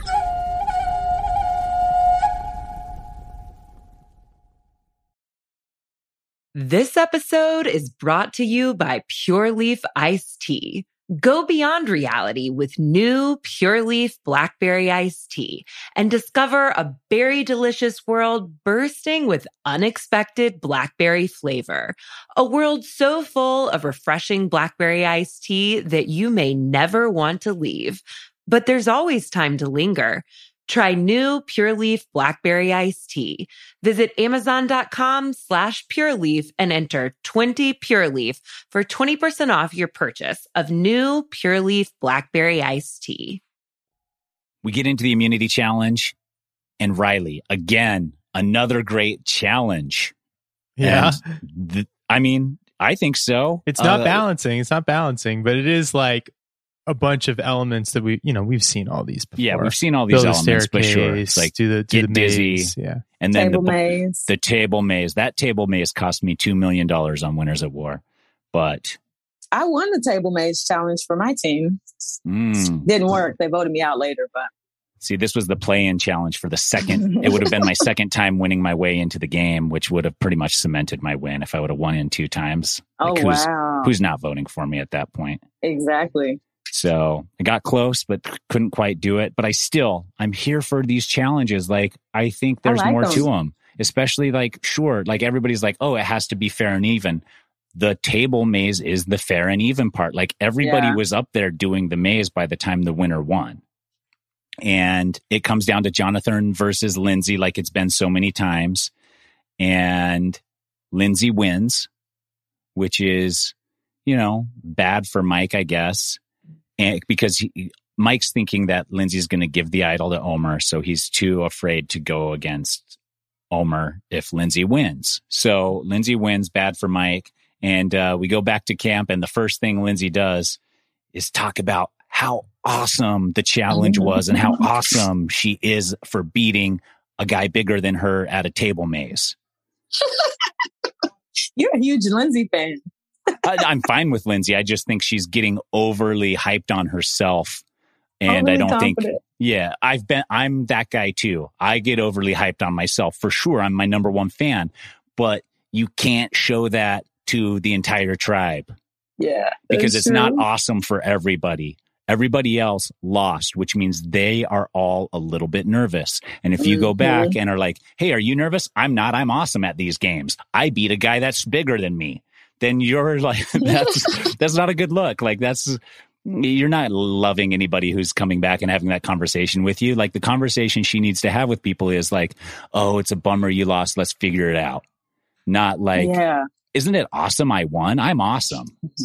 Speaker 2: This episode is brought to you by Pure Leaf Iced Tea. Go beyond reality with new Pure Leaf Blackberry Iced Tea and discover a berry delicious world bursting with unexpected blackberry flavor. A world so full of refreshing blackberry iced tea that you may never want to leave. But there's always time to linger. Try new Pure Leaf Blackberry Iced Tea. Visit Amazon.com/PureLeaf and enter 20 Pure Leaf for 20% off your purchase of new Pure Leaf Blackberry Iced Tea.
Speaker 3: We get into the immunity challenge, and Riley, again, another great challenge.
Speaker 4: Yeah.
Speaker 3: I think so.
Speaker 4: It's not balancing. It's not balancing, but it is like a bunch of elements that we've seen all these before.
Speaker 3: Yeah, we've seen all these elements, but sure. It's like
Speaker 4: do the
Speaker 3: dizzy.
Speaker 4: maze. Yeah.
Speaker 3: And then
Speaker 5: table maze.
Speaker 3: The table maze. That table maze cost me $2 million on Winners at War. But
Speaker 5: I won the table maze challenge for my team. Didn't work. They voted me out later, but
Speaker 3: see, this was the play-in challenge for the second. It would have been my second time winning my way into the game, which would have pretty much cemented my win if I would have won in 2 times.
Speaker 5: Wow.
Speaker 3: Who's not voting for me at that point?
Speaker 5: Exactly.
Speaker 3: So I got close, but couldn't quite do it. But I'm here for these challenges. Like, I think there's more to them, especially like everybody's like, oh, it has to be fair and even. The table maze is the fair and even part. Like, everybody was up there doing the maze by the time the winner won. And it comes down to Jonathan versus Lindsay, like it's been so many times. And Lindsay wins, which is, bad for Mike, I guess. And because Mike's thinking that Lindsay's going to give the idol to Omar, so he's too afraid to go against Omar if Lindsay wins. So Lindsay wins, bad for Mike. And we go back to camp, and the first thing Lindsay does is talk about how awesome the challenge was and how awesome she is for beating a guy bigger than her at a table maze.
Speaker 5: You're a huge Lindsay fan.
Speaker 3: I'm fine with Lindsay. I just think she's getting overly hyped on herself. And I don't
Speaker 5: confident.
Speaker 3: I'm that guy too. I get overly hyped on myself for sure. I'm my number one fan, but you can't show that to the entire tribe.
Speaker 5: Yeah.
Speaker 3: Because it's not awesome for everybody. Everybody else lost, which means they are all a little bit nervous. And if you go back and are like, hey, are you nervous? I'm not. I'm awesome at these games. I beat a guy that's bigger than me. Then you're like, that's not a good look. Like, you're not loving anybody who's coming back and having that conversation with you. Like, the conversation she needs to have with people is like, oh, it's a bummer you lost. Let's figure it out. Not like, isn't it awesome I won? I'm awesome.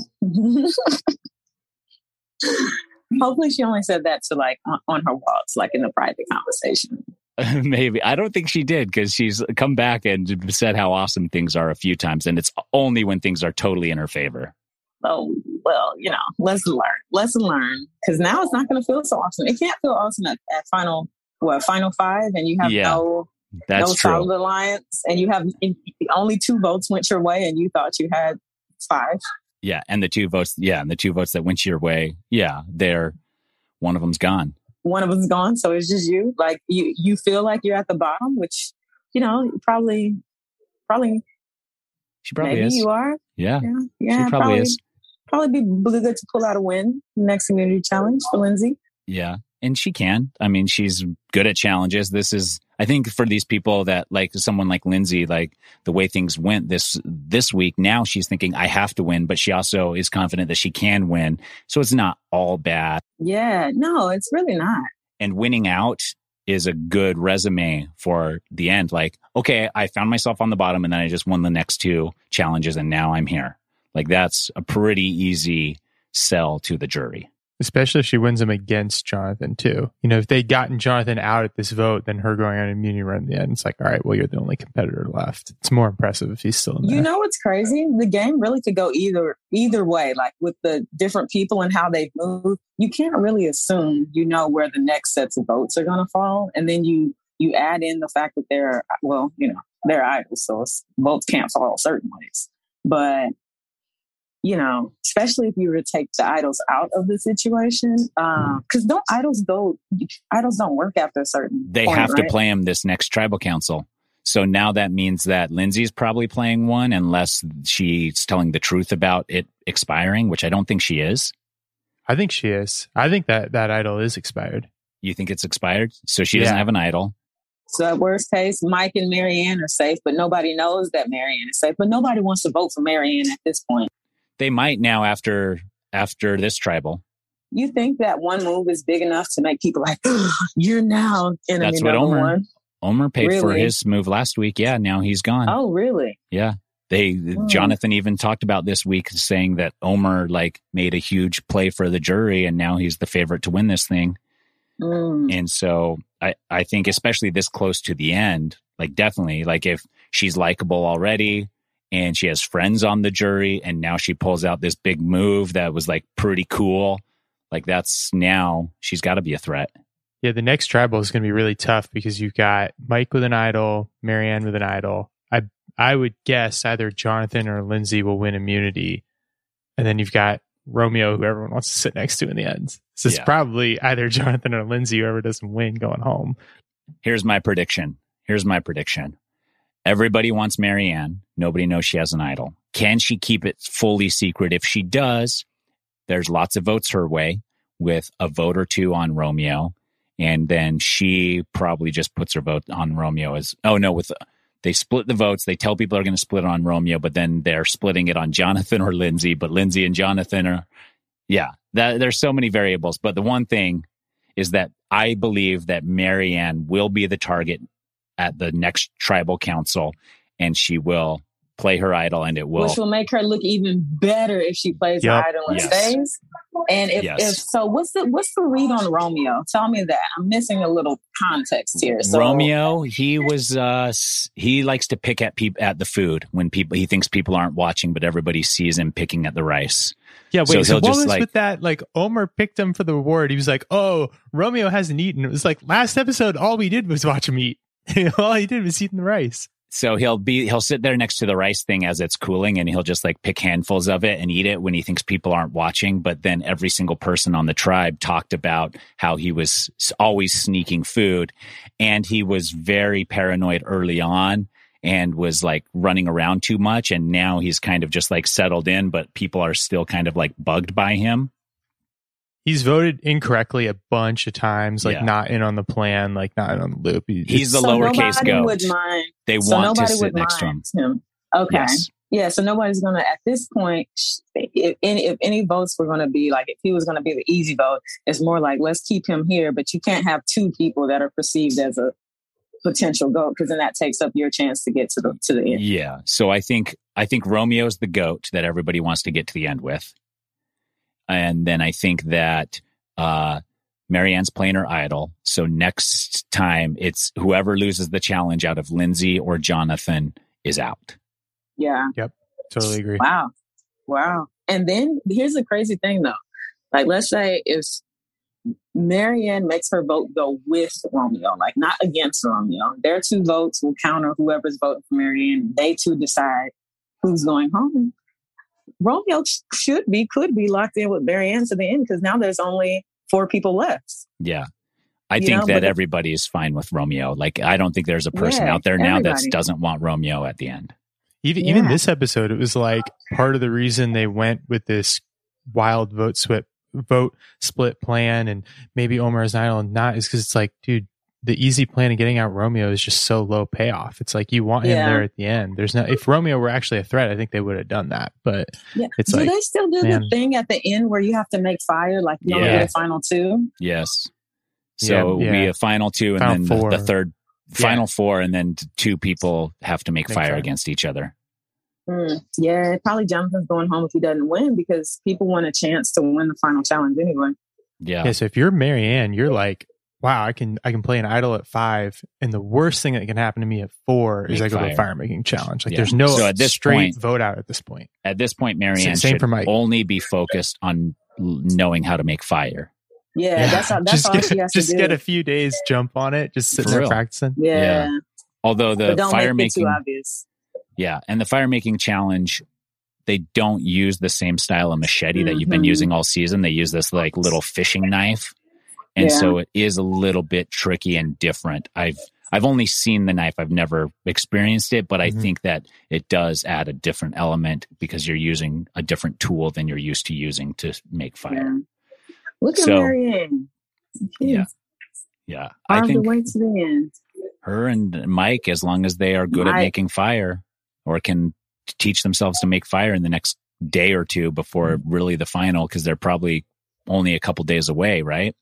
Speaker 5: Hopefully she only said that to on her walks, like in a private conversation.
Speaker 3: Maybe. I don't think she did, because she's come back and said how awesome things are a few times, and it's only when things are totally in her favor.
Speaker 5: Oh, well, lesson learned. Because now it's not going to feel so awesome. It can't feel awesome at final 5, and you have no solid alliance, and you have only 2 votes went your way, and you thought you had 5.
Speaker 3: Yeah, and the 2 votes that went your way, one of them's gone.
Speaker 5: One of them's gone, so it's just you. Like, you feel like you're at the bottom, which, probably.
Speaker 3: She probably
Speaker 5: maybe
Speaker 3: is.
Speaker 5: You are.
Speaker 3: Yeah.
Speaker 5: She
Speaker 3: probably is.
Speaker 5: Probably be really good to pull out a win next community challenge for Lindsay.
Speaker 3: Yeah, and she can. I mean, she's good at challenges. This is, I think, for these people that, like someone like Lindsay, like the way things went this week, now she's thinking, I have to win, but she also is confident that she can win. So it's not all bad.
Speaker 5: Yeah, no, it's really not.
Speaker 3: And winning out is a good resume for the end. Like, okay, I found myself on the bottom, and then I just won the next 2 challenges, and now I'm here. Like, that's a pretty easy sell to the jury.
Speaker 4: Especially if she wins them against Jonathan, too. You know, if they'd gotten Jonathan out at this vote, then her going on immunity run at the end, it's like, all right, well, you're the only competitor left. It's more impressive if he's still in there.
Speaker 5: You know what's crazy? The game really could go either way. Like with the different people and how they move, you can't really assume you know where the next sets of votes are going to fall. And then you add in the fact that they're idols, so votes can't fall certain ways. But you know, especially if you were to take the idols out of the situation, because idols don't work after a certain
Speaker 3: They
Speaker 5: point,
Speaker 3: have
Speaker 5: right?
Speaker 3: to play him this next tribal council. So now that means that Lindsay's probably playing one unless she's telling the truth about it expiring, which I don't think she is.
Speaker 4: I think she is. I think that idol is expired.
Speaker 3: You think it's expired? So she doesn't have an idol.
Speaker 5: So at worst case, Mike and Marianne are safe, but nobody knows that Marianne is safe. But nobody wants to vote for Marianne at this point.
Speaker 3: They might now after this tribal.
Speaker 5: You think that one move is big enough to make people like, you're now enemy
Speaker 3: That's what
Speaker 5: number one?
Speaker 3: Omer paid for his move last week. Yeah, now he's gone.
Speaker 5: Oh, really?
Speaker 3: Yeah. Jonathan even talked about this week saying that Omer made a huge play for the jury and now he's the favorite to win this thing. And so I think especially this close to the end, definitely, if she's likable already and she has friends on the jury and now she pulls out this big move that was pretty cool. That's now she's got to be a threat.
Speaker 4: Yeah, the next tribal is going to be really tough because you've got Mike with an idol, Marianne with an idol. I would guess either Jonathan or Lindsay will win immunity. And then you've got Romeo, who everyone wants to sit next to in the end. So it's probably either Jonathan or Lindsay, whoever doesn't win, going home.
Speaker 3: Here's my prediction. Everybody wants Marianne. Nobody knows she has an idol. Can she keep it fully secret? If she does, there's lots of votes her way with a vote or two on Romeo. And then she probably just puts her vote on Romeo they split the votes. They tell people are going to split on Romeo, but then they're splitting it on Jonathan or Lindsay. But Lindsay and Jonathan are, there's so many variables. But the one thing is that I believe that Marianne will be the target at the next tribal council, and she will play her idol, and which
Speaker 5: will make her look even better if she plays her idol and stays. And if so, what's the read on Romeo? Tell me that. I'm missing a little context here. So,
Speaker 3: Romeo, he likes to pick at the food when he thinks people aren't watching, but everybody sees him picking at the rice.
Speaker 4: Yeah, wait. So what was with that? Omer picked him for the reward. He was like, "Oh, Romeo hasn't eaten." It was last episode. All we did was watch him eat. All he did was eating the rice.
Speaker 3: So he'll sit there next to the rice thing as it's cooling, and he'll just pick handfuls of it and eat it when he thinks people aren't watching. But then every single person on the tribe talked about how he was always sneaking food, and he was very paranoid early on and was running around too much. And now he's kind of just settled in, but people are still kind of bugged by him.
Speaker 4: He's voted incorrectly a bunch of times, not in on the plan, not in on the loop.
Speaker 3: He's the lowercase goat. They want to sit next to him.
Speaker 5: Okay. Yes. Yeah, so nobody's going to, at this point, if any votes were going to be if he was going to be the easy vote, it's more let's keep him here, but you can't have two people that are perceived as a potential goat, because then that takes up your chance to get to the end.
Speaker 3: Yeah, so I think Romeo's the goat that everybody wants to get to the end with. And then I think that Marianne's playing her idol. So next time, it's whoever loses the challenge out of Lindsay or Jonathan is out.
Speaker 5: Yeah.
Speaker 4: Yep. Totally agree.
Speaker 5: Wow. And then here's the crazy thing, though. Let's say if Marianne makes her vote go with Romeo, not against Romeo, their two votes will counter whoever's voting for Marianne. They two decide who's going home. Romeo could be locked in with Marianne to the end, because now there's only 4 people left.
Speaker 3: Yeah. I think that everybody is fine with Romeo. I don't think there's a person out there now that doesn't want Romeo at the end.
Speaker 4: Even this episode, it was part of the reason they went with this wild vote split plan, and maybe Omer is an idol and not, is because it's dude, the easy plan of getting out Romeo is just so low payoff. It's you want him there at the end. There's no, if Romeo were actually a threat, I think they would have done that. But it's
Speaker 5: do they still do the thing at the end where you have to make fire? You only get a final 2?
Speaker 3: Yes. So we have final 2 and final then 4. The third final 4, and then 2 people have to make fire against each other.
Speaker 5: Yeah, probably Jonathan's going home if he doesn't win, because people want a chance to win the final challenge anyway.
Speaker 4: Yeah. So if you're Marianne, you're like, wow, I can play an idol at 5, and the worst thing that can happen to me at 4 is I go to a fire making challenge. Like there's no straight vote out at this point.
Speaker 3: At this point, Marianne should only be focused on knowing how to make fire.
Speaker 5: Yeah, that's all she has to do.
Speaker 4: Just get a few days, jump on it, just sit there practicing.
Speaker 5: Yeah.
Speaker 3: Although the fire making,
Speaker 5: too obvious.
Speaker 3: Yeah, and the fire making challenge, they don't use the same style of machete that you've been using all season. They use this like little fishing knife. And so it is a little bit tricky and different. I've only seen the knife. I've never experienced it, but I think that it does add a different element because you're using a different tool than you're used to using to make fire.
Speaker 5: Yeah. Look at Marianne.
Speaker 3: Yeah. I think
Speaker 5: the way to the end.
Speaker 3: Her and Mike, as long as they are good at making fire or can teach themselves to make fire in the next day or two before really the final, because they're probably only a couple days away, right?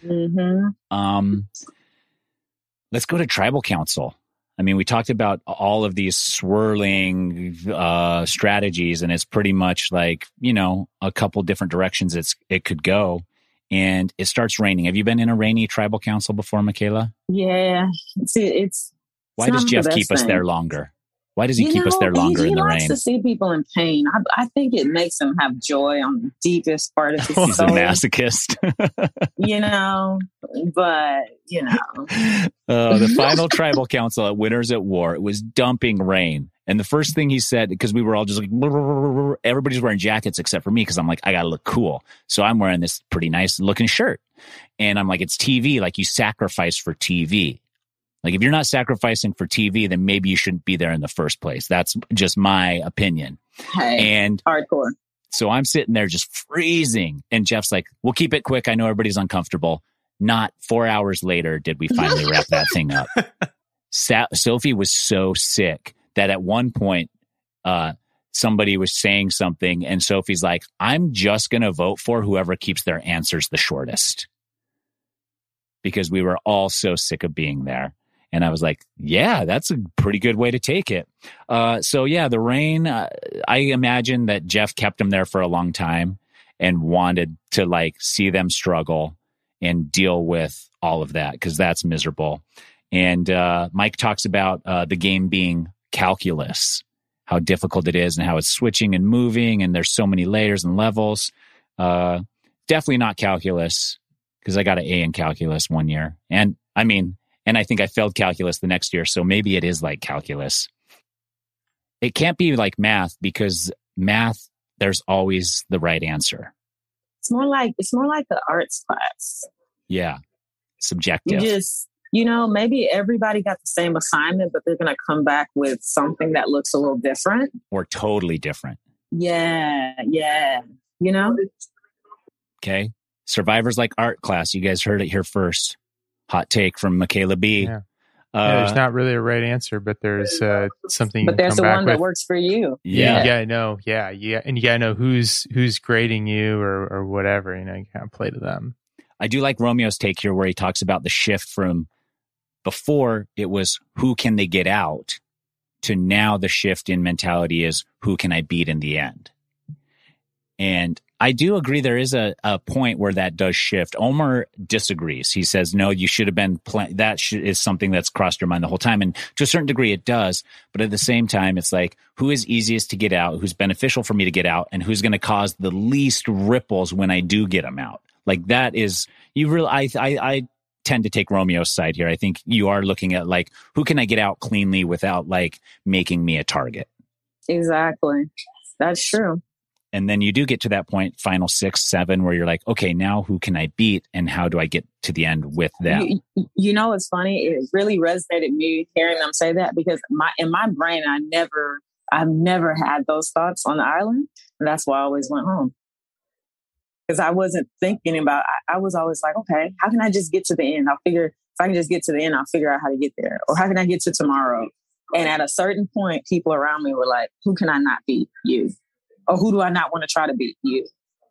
Speaker 3: Let's go to Tribal Council. I mean, we talked about all of these swirling strategies, and it's pretty much like, a couple different directions it could go. And it starts raining. Have you been in a rainy Tribal Council before, Michaela?
Speaker 5: Yeah.
Speaker 3: Why does Jeff keep us there longer? Why does he keep us there longer in the rain?
Speaker 5: He likes to see people in pain. I think it makes him have joy on the deepest part of his soul.
Speaker 3: He's a masochist. The final Tribal Council at Winners at War, it was dumping rain. And the first thing he said, because we were all just like, everybody's wearing jackets except for me, because I'm like, I got to look cool. So I'm wearing this pretty nice looking shirt. And I'm like, it's TV. Like, you sacrifice for TV. Like, if you're not sacrificing for TV, then maybe you shouldn't be there in the first place. That's just my opinion.
Speaker 5: And hardcore.
Speaker 3: So I'm sitting there just freezing. And Jeff's like, we'll keep it quick. I know everybody's uncomfortable. Not 4 hours later did we finally wrap that thing up. Sophie was so sick that at one point, somebody was saying something, and Sophie's like, I'm just going to vote for whoever keeps their answers the shortest. Because we were all so sick of being there. And I was like, yeah, that's a pretty good way to take it. The rain, I imagine that Jeff kept them there for a long time and wanted to see them struggle and deal with all of that, because that's miserable. And Mike talks about the game being calculus, how difficult it is and how it's switching and moving, and there's so many layers and levels. Definitely not calculus, because I got an A in calculus one year. And I think I failed calculus the next year, so maybe it is like calculus. It can't be like math, because math, there's always the right answer.
Speaker 5: It's more like the arts class.
Speaker 3: Yeah. Subjective.
Speaker 5: You just, maybe everybody got the same assignment, but they're going to come back with something that looks a little different.
Speaker 3: Or totally different.
Speaker 5: Yeah.
Speaker 3: Okay. Survivors like art class. You guys heard it here first. Hot take from Michaela B.
Speaker 4: Yeah. There's not really a right answer, but there's something.
Speaker 5: But there's the one that works for you.
Speaker 3: Yeah.
Speaker 4: You gotta know. Yeah. And you gotta know who's grading you or whatever. You kind of play to them.
Speaker 3: I do like Romeo's take here, where he talks about the shift from before it was who can they get out to now the shift in mentality is who can I beat in the end. And I do agree there is a point where that does shift. Omar disagrees. He says, no, you should have been is something that's crossed your mind the whole time. And to a certain degree it does. But at the same time, it's like, who is easiest to get out, who's beneficial for me to get out, and who's going to cause the least ripples when I do get them out. Like, that is, I tend to take Romeo's side here. I think you are looking at who can I get out cleanly without making me a target?
Speaker 5: Exactly. That's true.
Speaker 3: And then you do get to that point, final 6, 7, where you're like, okay, now who can I beat and how do I get to the end with them?
Speaker 5: It's funny. It really resonated me hearing them say that, because in my brain, I've never had those thoughts on the island. And that's why I always went home. Because I wasn't thinking about, I was always like, okay, how can I just get to the end? If I can just get to the end, I'll figure out how to get there. Or how can I get to tomorrow? And at a certain point, people around me were like, who can I not beat? You. Or who do I not want to try to beat? You.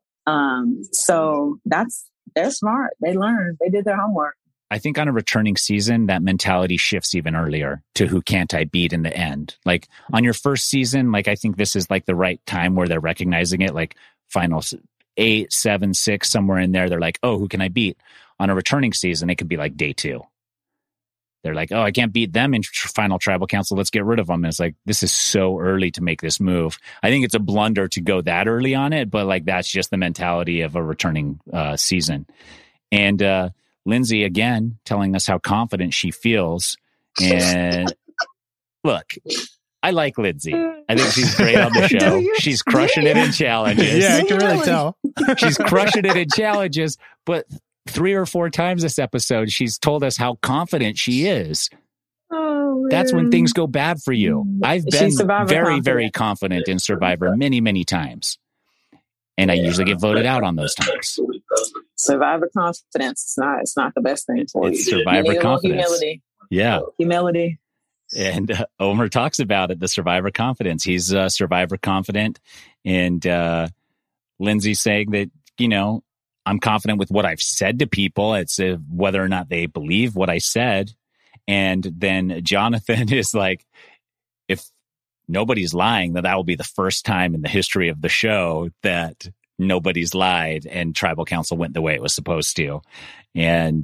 Speaker 5: So they're smart. They learned. They did their homework.
Speaker 3: I think on a returning season, that mentality shifts even earlier to who can't I beat in the end. Like on your first season, I think this is the right time where they're recognizing it, final 8, 7, 6, somewhere in there, they're like, oh, who can I beat? On a returning season, it could be like day 2. They're like, oh, I can't beat them in final tribal council. Let's get rid of them. And it's like, this is so early to make this move. I think it's a blunder to go that early on it, but like that's just the mentality of a returning season. And Lindsay, again, telling us how confident she feels. And look, I like Lindsay. I think she's great on the show. She's crushing it in challenges.
Speaker 4: Yeah, I can really tell.
Speaker 3: She's crushing it in challenges, but 3 or 4 times this episode, she's told us how confident she is.
Speaker 5: Oh,
Speaker 3: that's when things go bad for you. I've been very, very confident in Survivor many, many times. And I usually get voted out on those times.
Speaker 5: Survivor confidence. It's not the best thing for you.
Speaker 3: It's Survivor confidence.
Speaker 5: Humility.
Speaker 3: Yeah.
Speaker 5: Humility.
Speaker 3: And Omar talks about it, the Survivor confidence. He's Survivor confident. And Lindsay's saying that, you know, I'm confident with what I've said to people. It's whether or not they believe what I said. And then Jonathan is like, if nobody's lying, that will be the first time in the history of the show that nobody's lied and tribal council went the way it was supposed to. And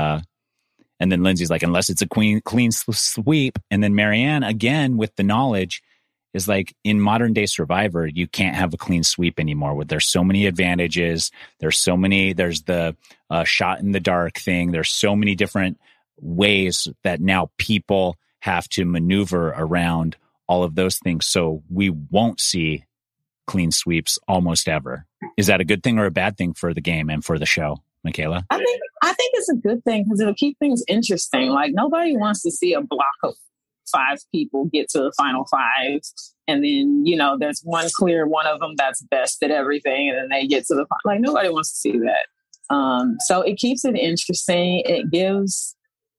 Speaker 3: then Lindsay's like, unless it's a clean sweep. And then Marianne, again, with the knowledge, is like, in modern day Survivor, you can't have a clean sweep anymore. There's so many advantages. There's the shot in the dark thing. There's so many different ways that now people have to maneuver around all of those things. So we won't see clean sweeps almost ever. Is that a good thing or a bad thing for the game and for the show, Michaela?
Speaker 5: I think it's a good thing because it'll keep things interesting. Like, nobody wants to see a block of 5 people get to the final 5, and then, you know, there's one of them that's best at everything, and then they get to the final. Like, nobody wants to see that. So it keeps it interesting. It gives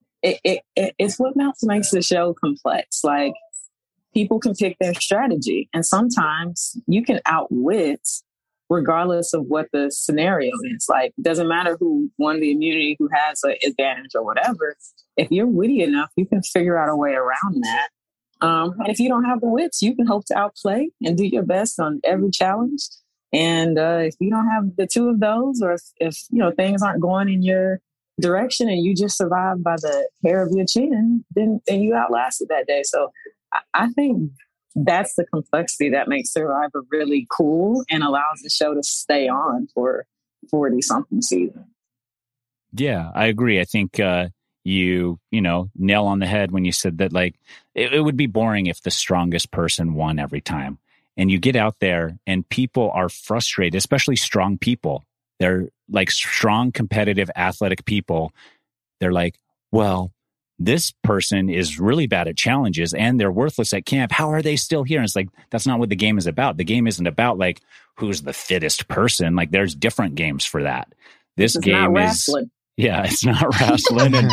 Speaker 5: it's what makes the show complex. Like, people can pick their strategy, and sometimes you can outwit regardless of what the scenario is. Like, it doesn't matter who won the immunity, who has an advantage or whatever. If you're witty enough, you can figure out a way around that. And if you don't have the wits, you can hope to outplay and do your best on every challenge. And if you don't have the 2 of those, or if you know things aren't going in your direction and you just survive by the hair of your chin, then you outlasted that day. So I think that's the complexity that makes Survivor really cool and allows the show to stay on for 40-something seasons.
Speaker 3: Yeah, I agree. I think you nail on the head when you said that, like, it would be boring if the strongest person won every time. And you get out there and people are frustrated, especially strong people. They're like strong, competitive, athletic people. They're like, well, this person is really bad at challenges and they're worthless at camp. How are they still here? And it's like, that's not what the game is about. The game isn't about like who's the fittest person. Like, there's different games for that. This game is, it's not wrestling.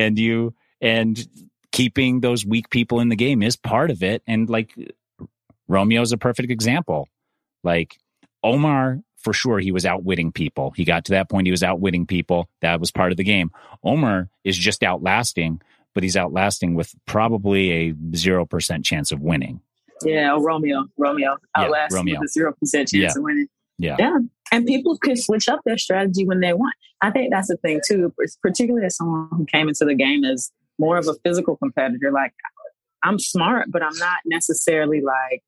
Speaker 3: and keeping those weak people in the game is part of it. And like, Romeo's a perfect example. Like, Omar, for sure, he was outwitting people. He got to that point, he was outwitting people. That was part of the game. Omar is just outlasting, but he's outlasting with probably a 0% chance of winning.
Speaker 5: Yeah, Romeo outlasting with a 0% chance of winning. Yeah. And people could switch up their strategy when they want. I think that's the thing too, particularly as someone who came into the game as more of a physical competitor. Like, I'm smart, but I'm not necessarily like,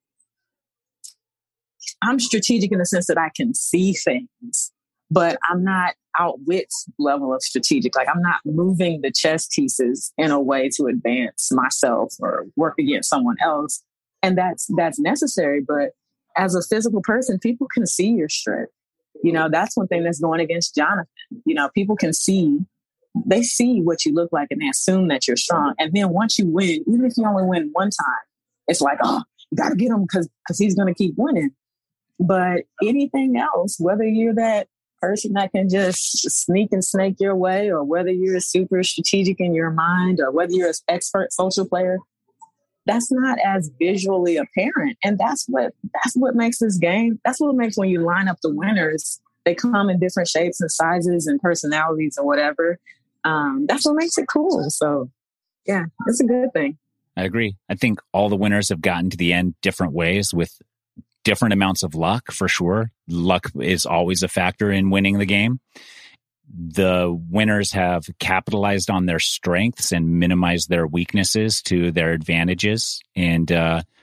Speaker 5: I'm strategic in the sense that I can see things, but I'm not outwit level of strategic. Like, I'm not moving the chess pieces in a way to advance myself or work against someone else. And that's necessary. But as a physical person, people can see your strength. You know, that's one thing that's going against Jonathan. You know, people can see, they see what you look like and they assume that you're strong. And then once you win, even if you only win one time, it's like, oh, you got to get him because he's going to keep winning. But anything else, whether you're that person that can just sneak and snake your way, or whether you're super strategic in your mind, or whether you're an expert social player, that's not as visually apparent. And that's what makes this game. That's what it makes when you line up the winners. They come in different shapes and sizes and personalities or whatever. That's what makes it cool. So, yeah, it's a good thing.
Speaker 3: I agree. I think all the winners have gotten to the end different ways with different amounts of luck for sure. Luck is always a factor in winning the game. The winners have capitalized on their strengths and minimized their weaknesses to their advantages. And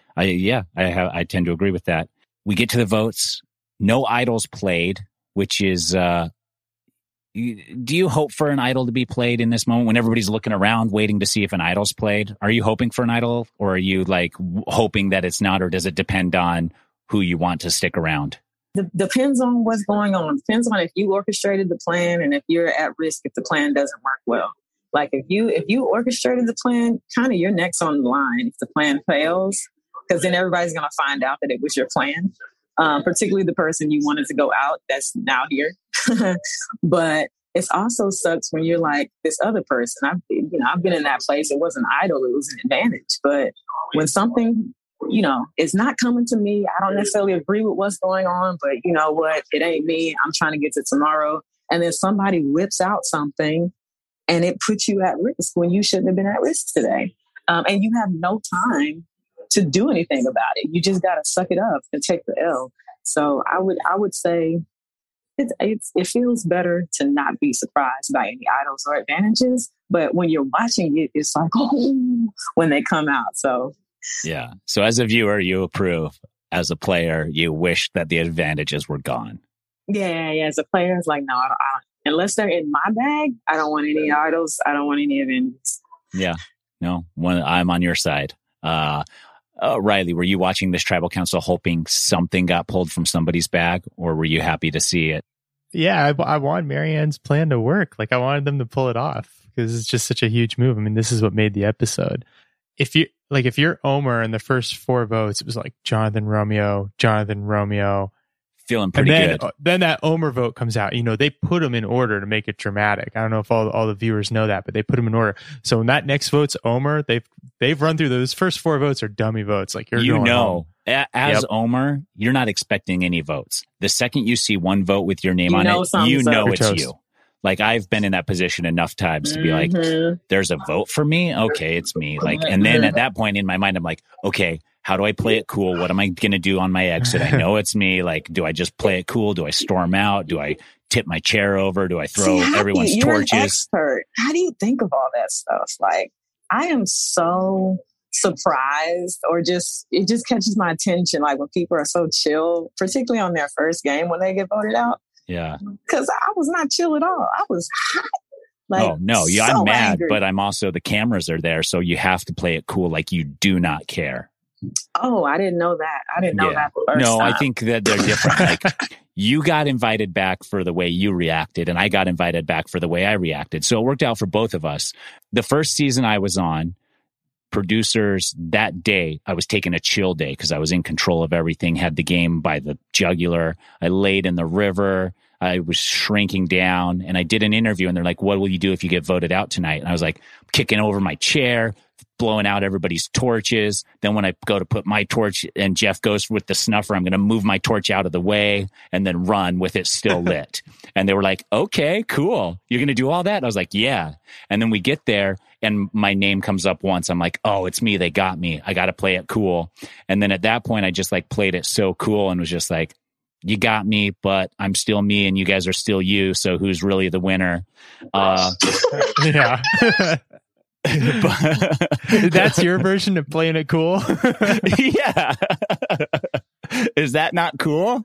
Speaker 3: I tend to agree with that. We get to the votes. No idols played, which is, do you hope for an idol to be played in this moment when everybody's looking around waiting to see if an idol's played? Are you hoping for an idol, or are you like hoping that it's not, or does it depend on who you want to stick around?
Speaker 5: Depends on what's going on. Depends on if you orchestrated the plan and if you're at risk if the plan doesn't work well. Like if you orchestrated the plan, kind of you're next on the line if the plan fails, because then everybody's going to find out that it was your plan. Particularly the person you wanted to go out that's now here. But it also sucks when you're like this other person. I've been in that place. It wasn't idle. It was an advantage. But when something, is not coming to me, I don't necessarily agree with what's going on, but you know what? It ain't me. I'm trying to get to tomorrow. And then somebody whips out something and it puts you at risk when you shouldn't have been at risk today. And you have no time to do anything about it. You just got to suck it up and take the L. So I would say it feels better to not be surprised by any idols or advantages. But when you're watching it, it's like, oh, when they come out. So
Speaker 3: yeah. So as a viewer, you approve. As a player, you wish that the advantages were gone.
Speaker 5: Yeah. As a player, it's like, no, I don't, unless they're in my bag, I don't want any idols. I don't want any advantages.
Speaker 3: Yeah. No, I'm on your side. Riley, were you watching this tribal council hoping something got pulled from somebody's bag, or were you happy to see it?
Speaker 4: Yeah, I wanted Marianne's plan to work. Like, I wanted them to pull it off because it's just such a huge move. I mean, this is what made the episode. If you're Omar in the first 4 votes, it was like Jonathan Romeo.
Speaker 3: Feeling pretty good.
Speaker 4: Then that Omar vote comes out. They put them in order to make it dramatic. I don't know if all the viewers know that, but they put them in order. So when that next vote's Omar, they've run through those first 4 votes are dummy votes. Like as
Speaker 3: Omar, you're not expecting any votes. The second you see one vote with your name on it, it's you. Like I've been in that position enough times to be like, there's a vote for me. Okay, it's me. Like, and then at that point in my mind, I'm like, okay, how do I play it cool? What am I going to do on my exit? I know it's me. Like, do I just play it cool? Do I storm out? Do I tip my chair over? Do I throw everyone's torches?
Speaker 5: You're an expert. How do you think of all that stuff? Like, I am so surprised, or it just catches my attention. Like when people are so chill, particularly on their first game when they get voted out.
Speaker 3: Yeah.
Speaker 5: Because I was not chill at all. I was hot. Like,
Speaker 3: oh, no. Yeah, I'm mad, angry. But I'm also, the cameras are there. So you have to play it cool. Like you do not care.
Speaker 5: Oh, I didn't know that. I didn't know that the first time.
Speaker 3: I think that they're different. Like you got invited back for the way you reacted, and I got invited back for the way I reacted. So it worked out for both of us. The first season I was on, producers that day, I was taking a chill day because I was in control of everything, had the game by the jugular. I laid in the river. I was shrinking down, and I did an interview, and they're like, what will you do if you get voted out tonight? And I was like, kicking over my chair, blowing out everybody's torches. Then when I go to put my torch and Jeff goes with the snuffer, I'm going to move my torch out of the way and then run with it still lit. And they were like, okay, cool. You're going to do all that? And I was like, yeah. And then we get there and my name comes up once. I'm like, oh, it's me. They got me. I got to play it cool. And then at that point, I just like played it so cool and was just like, you got me, but I'm still me and you guys are still you. So who's really the winner?
Speaker 4: Yeah. That's your version of playing it cool?
Speaker 3: Yeah. Is that not cool?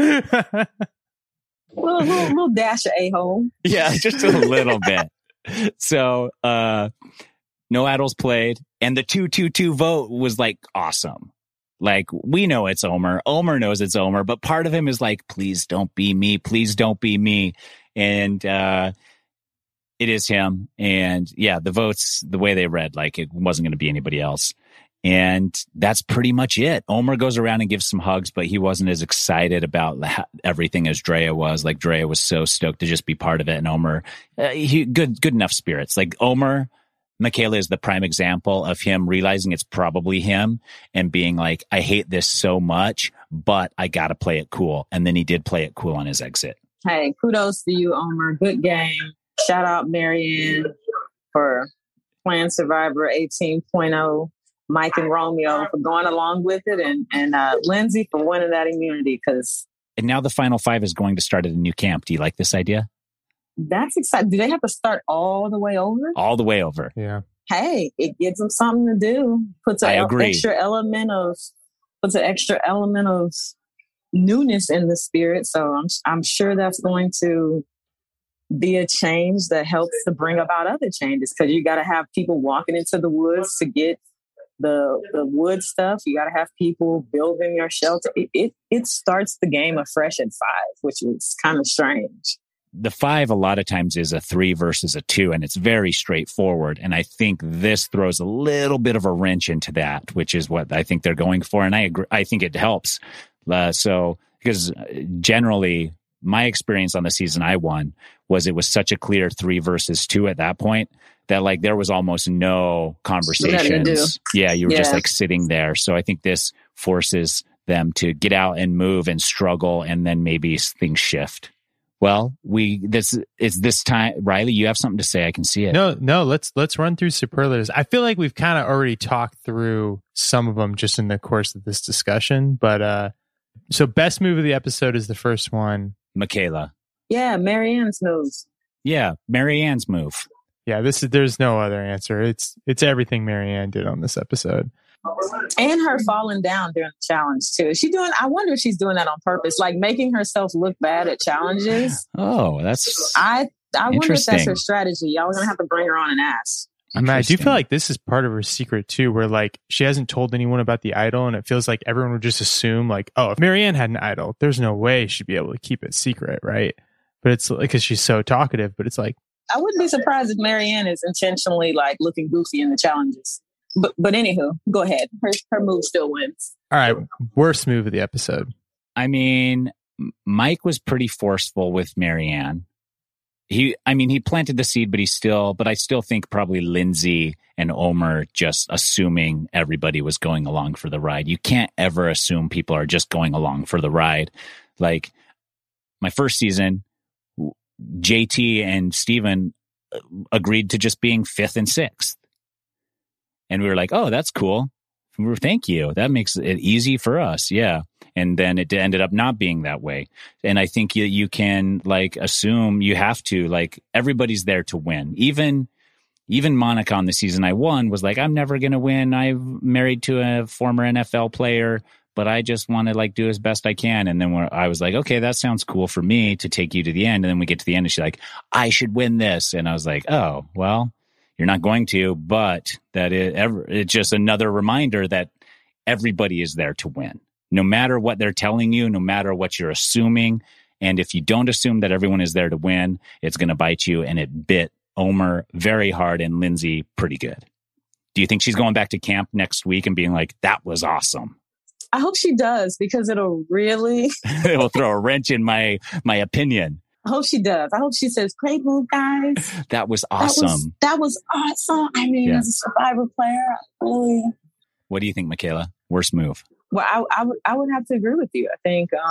Speaker 5: little dash of a-hole.
Speaker 3: Yeah, just a little bit. So no idols played, and the 2-2-2 vote was like awesome. Like, we know it's Omar. Omar knows it's Omar, but part of him is like, please don't be me. Please don't be me. And it is him. And yeah, the votes, the way they read, like it wasn't going to be anybody else. And that's pretty much it. Omar goes around and gives some hugs, but he wasn't as excited about everything as Drea was. Like, Drea was so stoked to just be part of it. And Omar, good enough spirits. Like Omar, Michaela is the prime example of him realizing it's probably him and being like, I hate this so much, but I got to play it cool. And then he did play it cool on his exit.
Speaker 5: Hey, kudos to you, Omar. Good game. Shout out Marianne for playing Survivor 18.0. Mike and Romeo for going along with it, and Lindsay for winning that immunity.
Speaker 3: And now the Final Five is going to start at a new camp. Do you like this idea?
Speaker 5: That's exciting. Do they have to start all the way over?
Speaker 3: All the way over.
Speaker 4: Yeah.
Speaker 5: Hey, it gives them something to do. Puts an extra element of newness in the spirit. So I'm sure that's going to be a change that helps to bring about other changes, because you got to have people walking into the woods to get the wood stuff. You got to have people building your shelter. It starts the game afresh at 5, which is kind of strange.
Speaker 3: The 5 a lot of times is a 3 versus a 2, and it's very straightforward. And I think this throws a little bit of a wrench into that, which is what I think they're going for. And I agree. I think it helps. Because generally my experience on the season I won was it was such a clear 3 versus 2 at that point that like there was almost no conversations. Yeah, you were just like sitting there. So I think this forces them to get out and move and struggle, and then maybe things shift. Well, this time, Riley, you have something to say. I can see it.
Speaker 4: No, let's run through superlatives. I feel like we've kind of already talked through some of them just in the course of this discussion. But so best move of the episode is the first one.
Speaker 3: Michaela.
Speaker 5: Yeah, Marianne's move.
Speaker 3: Yeah, Marianne's move.
Speaker 4: Yeah, there's no other answer. It's everything Marianne did on this episode.
Speaker 5: And her falling down during the challenge too. I wonder if she's doing that on purpose, like making herself look bad at challenges.
Speaker 3: Oh, that's
Speaker 5: I wonder if that's her strategy. Y'all are gonna have to bring her on and ask.
Speaker 4: I mean, I do feel like this is part of her secret too, where like she hasn't told anyone about the idol, and it feels like everyone would just assume like, oh, if Marianne had an idol, there's no way she'd be able to keep it secret, right? But it's like, because she's so talkative, but it's like,
Speaker 5: I wouldn't be surprised if Marianne is intentionally like looking goofy in the challenges. But anywho, go ahead. Her move still wins.
Speaker 4: All right, worst move of the episode.
Speaker 3: I mean, Mike was pretty forceful with Marianne. He planted the seed, but I still think probably Lindsay and Omar just assuming everybody was going along for the ride. You can't ever assume people are just going along for the ride. Like my first season, JT and Steven agreed to just being 5th and 6th. And we were like, oh, that's cool. Thank you. That makes it easy for us. Yeah. And then it ended up not being that way. And I think you can like assume you have to, like, everybody's there to win. Even Monica on the season I won was like, I'm never going to win. I'm married to a former NFL player, but I just want to like do as best I can. And then I was like, okay, that sounds cool for me to take you to the end. And then we get to the end and she's like, I should win this. And I was like, oh, well, you're not going to, but it's just another reminder that everybody is there to win, no matter what they're telling you, no matter what you're assuming. And if you don't assume that everyone is there to win, it's going to bite you. And it bit Omar very hard and Lindsay pretty good. Do you think she's going back to camp next week and being like, that was awesome?
Speaker 5: I hope she does, because it'll really...
Speaker 3: it will throw a wrench in my opinion.
Speaker 5: I hope she does. I hope she says, great move, guys.
Speaker 3: That was awesome.
Speaker 5: That was awesome. I mean, as a Survivor player, really...
Speaker 3: What do you think, Michaela? Worst move?
Speaker 5: Well, I would have to agree with you. I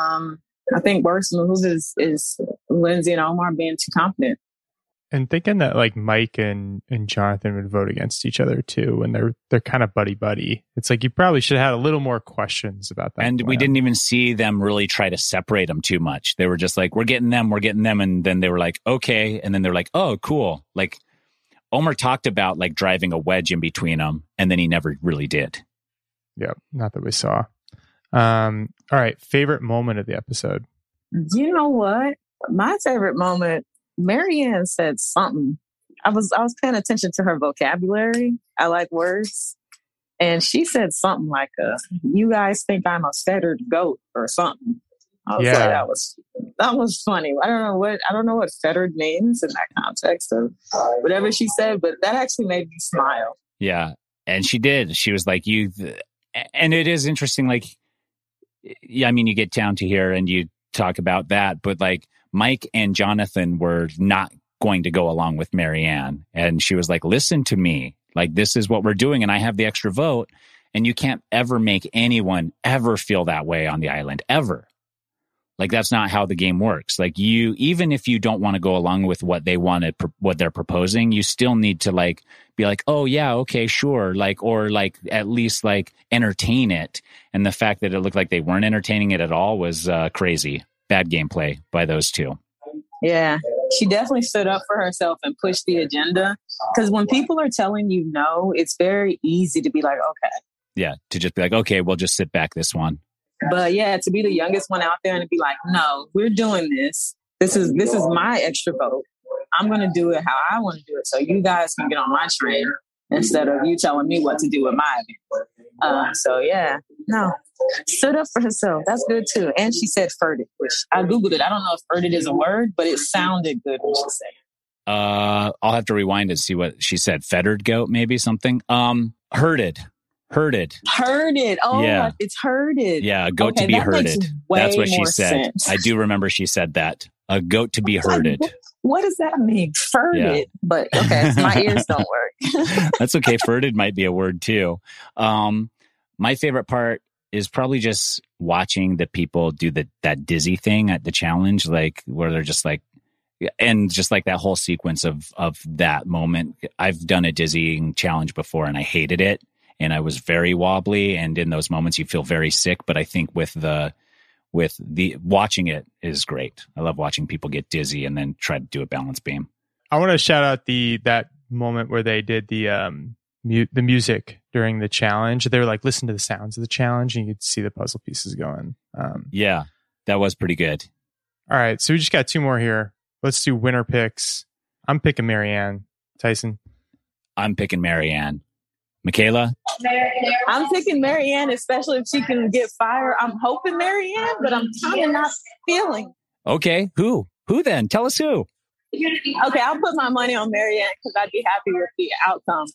Speaker 5: think worst move is Lindsay and Omar being too confident.
Speaker 4: And thinking that like Mike and Jonathan would vote against each other too, and they're kind of buddy. It's like you probably should have had a little more questions about that.
Speaker 3: And we didn't even see them really try to separate them too much. They were just like, we're getting them, and then they were like, okay, and then they're like, oh, cool. Like Omar talked about like driving a wedge in between them, and then he never really did.
Speaker 4: Yeah, not that we saw. All right, favorite moment of the episode.
Speaker 5: You know what? My favorite moment. Marianne said something. I was paying attention to her vocabulary. I like words. And she said something like, you guys think I'm a fettered goat or something. I was like, that was funny. I don't know what fettered means in that context of whatever she said, but that actually made me smile.
Speaker 3: Yeah. And she did. She was like, and it is interesting. Like, yeah, I mean, you get down to here and you talk about that, but like, Mike and Jonathan were not going to go along with Marianne. And she was like, listen to me. Like, this is what we're doing. And I have the extra vote. And you can't ever make anyone ever feel that way on the island, ever. Like, that's not how the game works. Like, even if you don't want to go along with what they wanted, what they're proposing, you still need to like be like, oh yeah, okay, sure. Like, or like at least like entertain it. And the fact that it looked like they weren't entertaining it at all was crazy. Bad gameplay by those two.
Speaker 5: Yeah, she definitely stood up for herself and pushed the agenda. Because when people are telling you no, it's very easy to be like, okay.
Speaker 3: Yeah, to just be like, okay, we'll just sit back this one.
Speaker 5: But yeah, to be the youngest one out there and to be like, no, we're doing this. This is my extra vote. I'm going to do it how I want to do it. So you guys can get on my train instead of you telling me what to do with my event. So yeah, no, stood up for herself. That's good too. And she said ferded, which I Googled it. I don't know if ferded is a word, but it sounded good when she said it.
Speaker 3: I'll have to rewind and see what she said. Fettered goat, maybe something. Herded. Oh, yeah. It's herded. Yeah, a goat to be herded. That's what she said. Sense. I do remember she said that. A goat to be herded.
Speaker 5: What does that mean? Ferded. Yeah. But okay, my ears don't work.
Speaker 3: That's okay. Ferded might be a word too. My favorite part is probably just watching the people do that dizzy thing at the challenge, like where they're just like, and just like that whole sequence of that moment. I've done a dizzying challenge before and I hated it. And I was very wobbly, and in those moments you feel very sick. But I think with the watching it is great. I love watching people get dizzy and then try to do a balance beam.
Speaker 4: I want to shout out that moment where they did the music during the challenge. They were like, listen to the sounds of the challenge, and you could see the puzzle pieces going.
Speaker 3: Yeah, that was pretty good.
Speaker 4: All right, so we just got two more here. Let's do winner picks. I'm picking Marianne. Tyson?
Speaker 3: I'm picking Marianne. Michaela?
Speaker 5: I'm picking Marianne, especially if she can get fire. I'm hoping Marianne, but I'm kind of not feeling.
Speaker 3: Okay, who? Who then? Tell us who.
Speaker 5: Okay, I'll put my money on Marianne because I'd be happy with the outcome.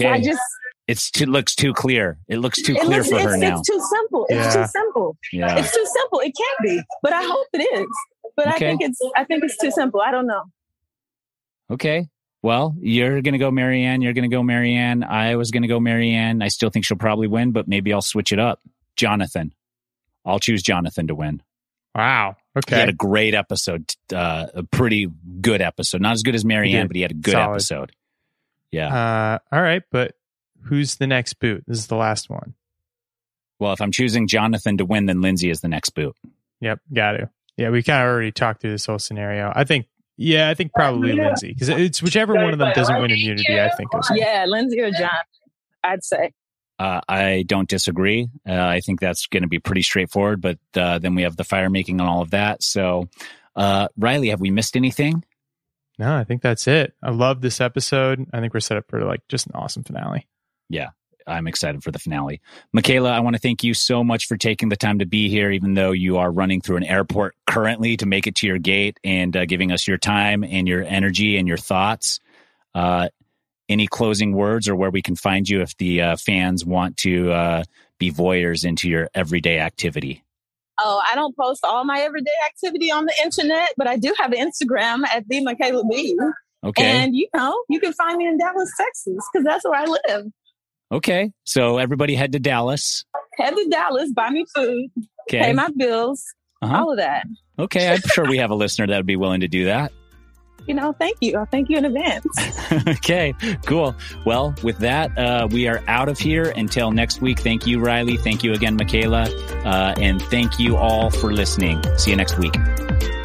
Speaker 3: It looks too clear. It looks too clear for her now.
Speaker 5: It's too simple. It's too simple.
Speaker 3: Yeah.
Speaker 5: It's too simple. It can't be, but I hope it is. But okay. I think it's too simple. I don't know.
Speaker 3: Okay. Well, you're going to go Marianne. You're going to go Marianne. I was going to go Marianne. I still think she'll probably win, but maybe I'll switch it up. Jonathan. I'll choose Jonathan to win.
Speaker 4: Wow. Okay.
Speaker 3: He had a great episode. A pretty good episode. Not as good as Marianne, but he had a good episode. Yeah.
Speaker 4: All right. But who's the next boot? This is the last one.
Speaker 3: Well, if I'm choosing Jonathan to win, then Lindsay is the next boot.
Speaker 4: Yep. Got to. Yeah. We kind of already talked through this whole scenario. I think probably Lindsay, because it's whichever one of them doesn't win immunity, I think.
Speaker 5: Yeah, Lindsay or John, I'd say.
Speaker 3: I don't disagree. I think that's going to be pretty straightforward, but then we have the fire making and all of that. So, Riley, have we missed anything?
Speaker 4: No, I think that's it. I love this episode. I think we're set up for like just an awesome finale.
Speaker 3: Yeah. I'm excited for the finale. Michaela, I want to thank you so much for taking the time to be here, even though you are running through an airport currently to make it to your gate, and giving us your time and your energy and your thoughts. Any closing words, or where we can find you if the fans want to be voyeurs into your everyday activity?
Speaker 5: Oh, I don't post all my everyday activity on the internet, but I do have an Instagram at the Michaela B.
Speaker 3: Okay.
Speaker 5: And, you can find me in Dallas, Texas, because that's where I live.
Speaker 3: Okay, so everybody head to Dallas.
Speaker 5: Head to Dallas, buy me food, pay my bills, all of that.
Speaker 3: Okay, I'm sure we have a listener that would be willing to do that.
Speaker 5: Thank you. Thank you in advance.
Speaker 3: Okay, cool. Well, with that, we are out of here until next week. Thank you, Riley. Thank you again, Michaela. And thank you all for listening. See you next week.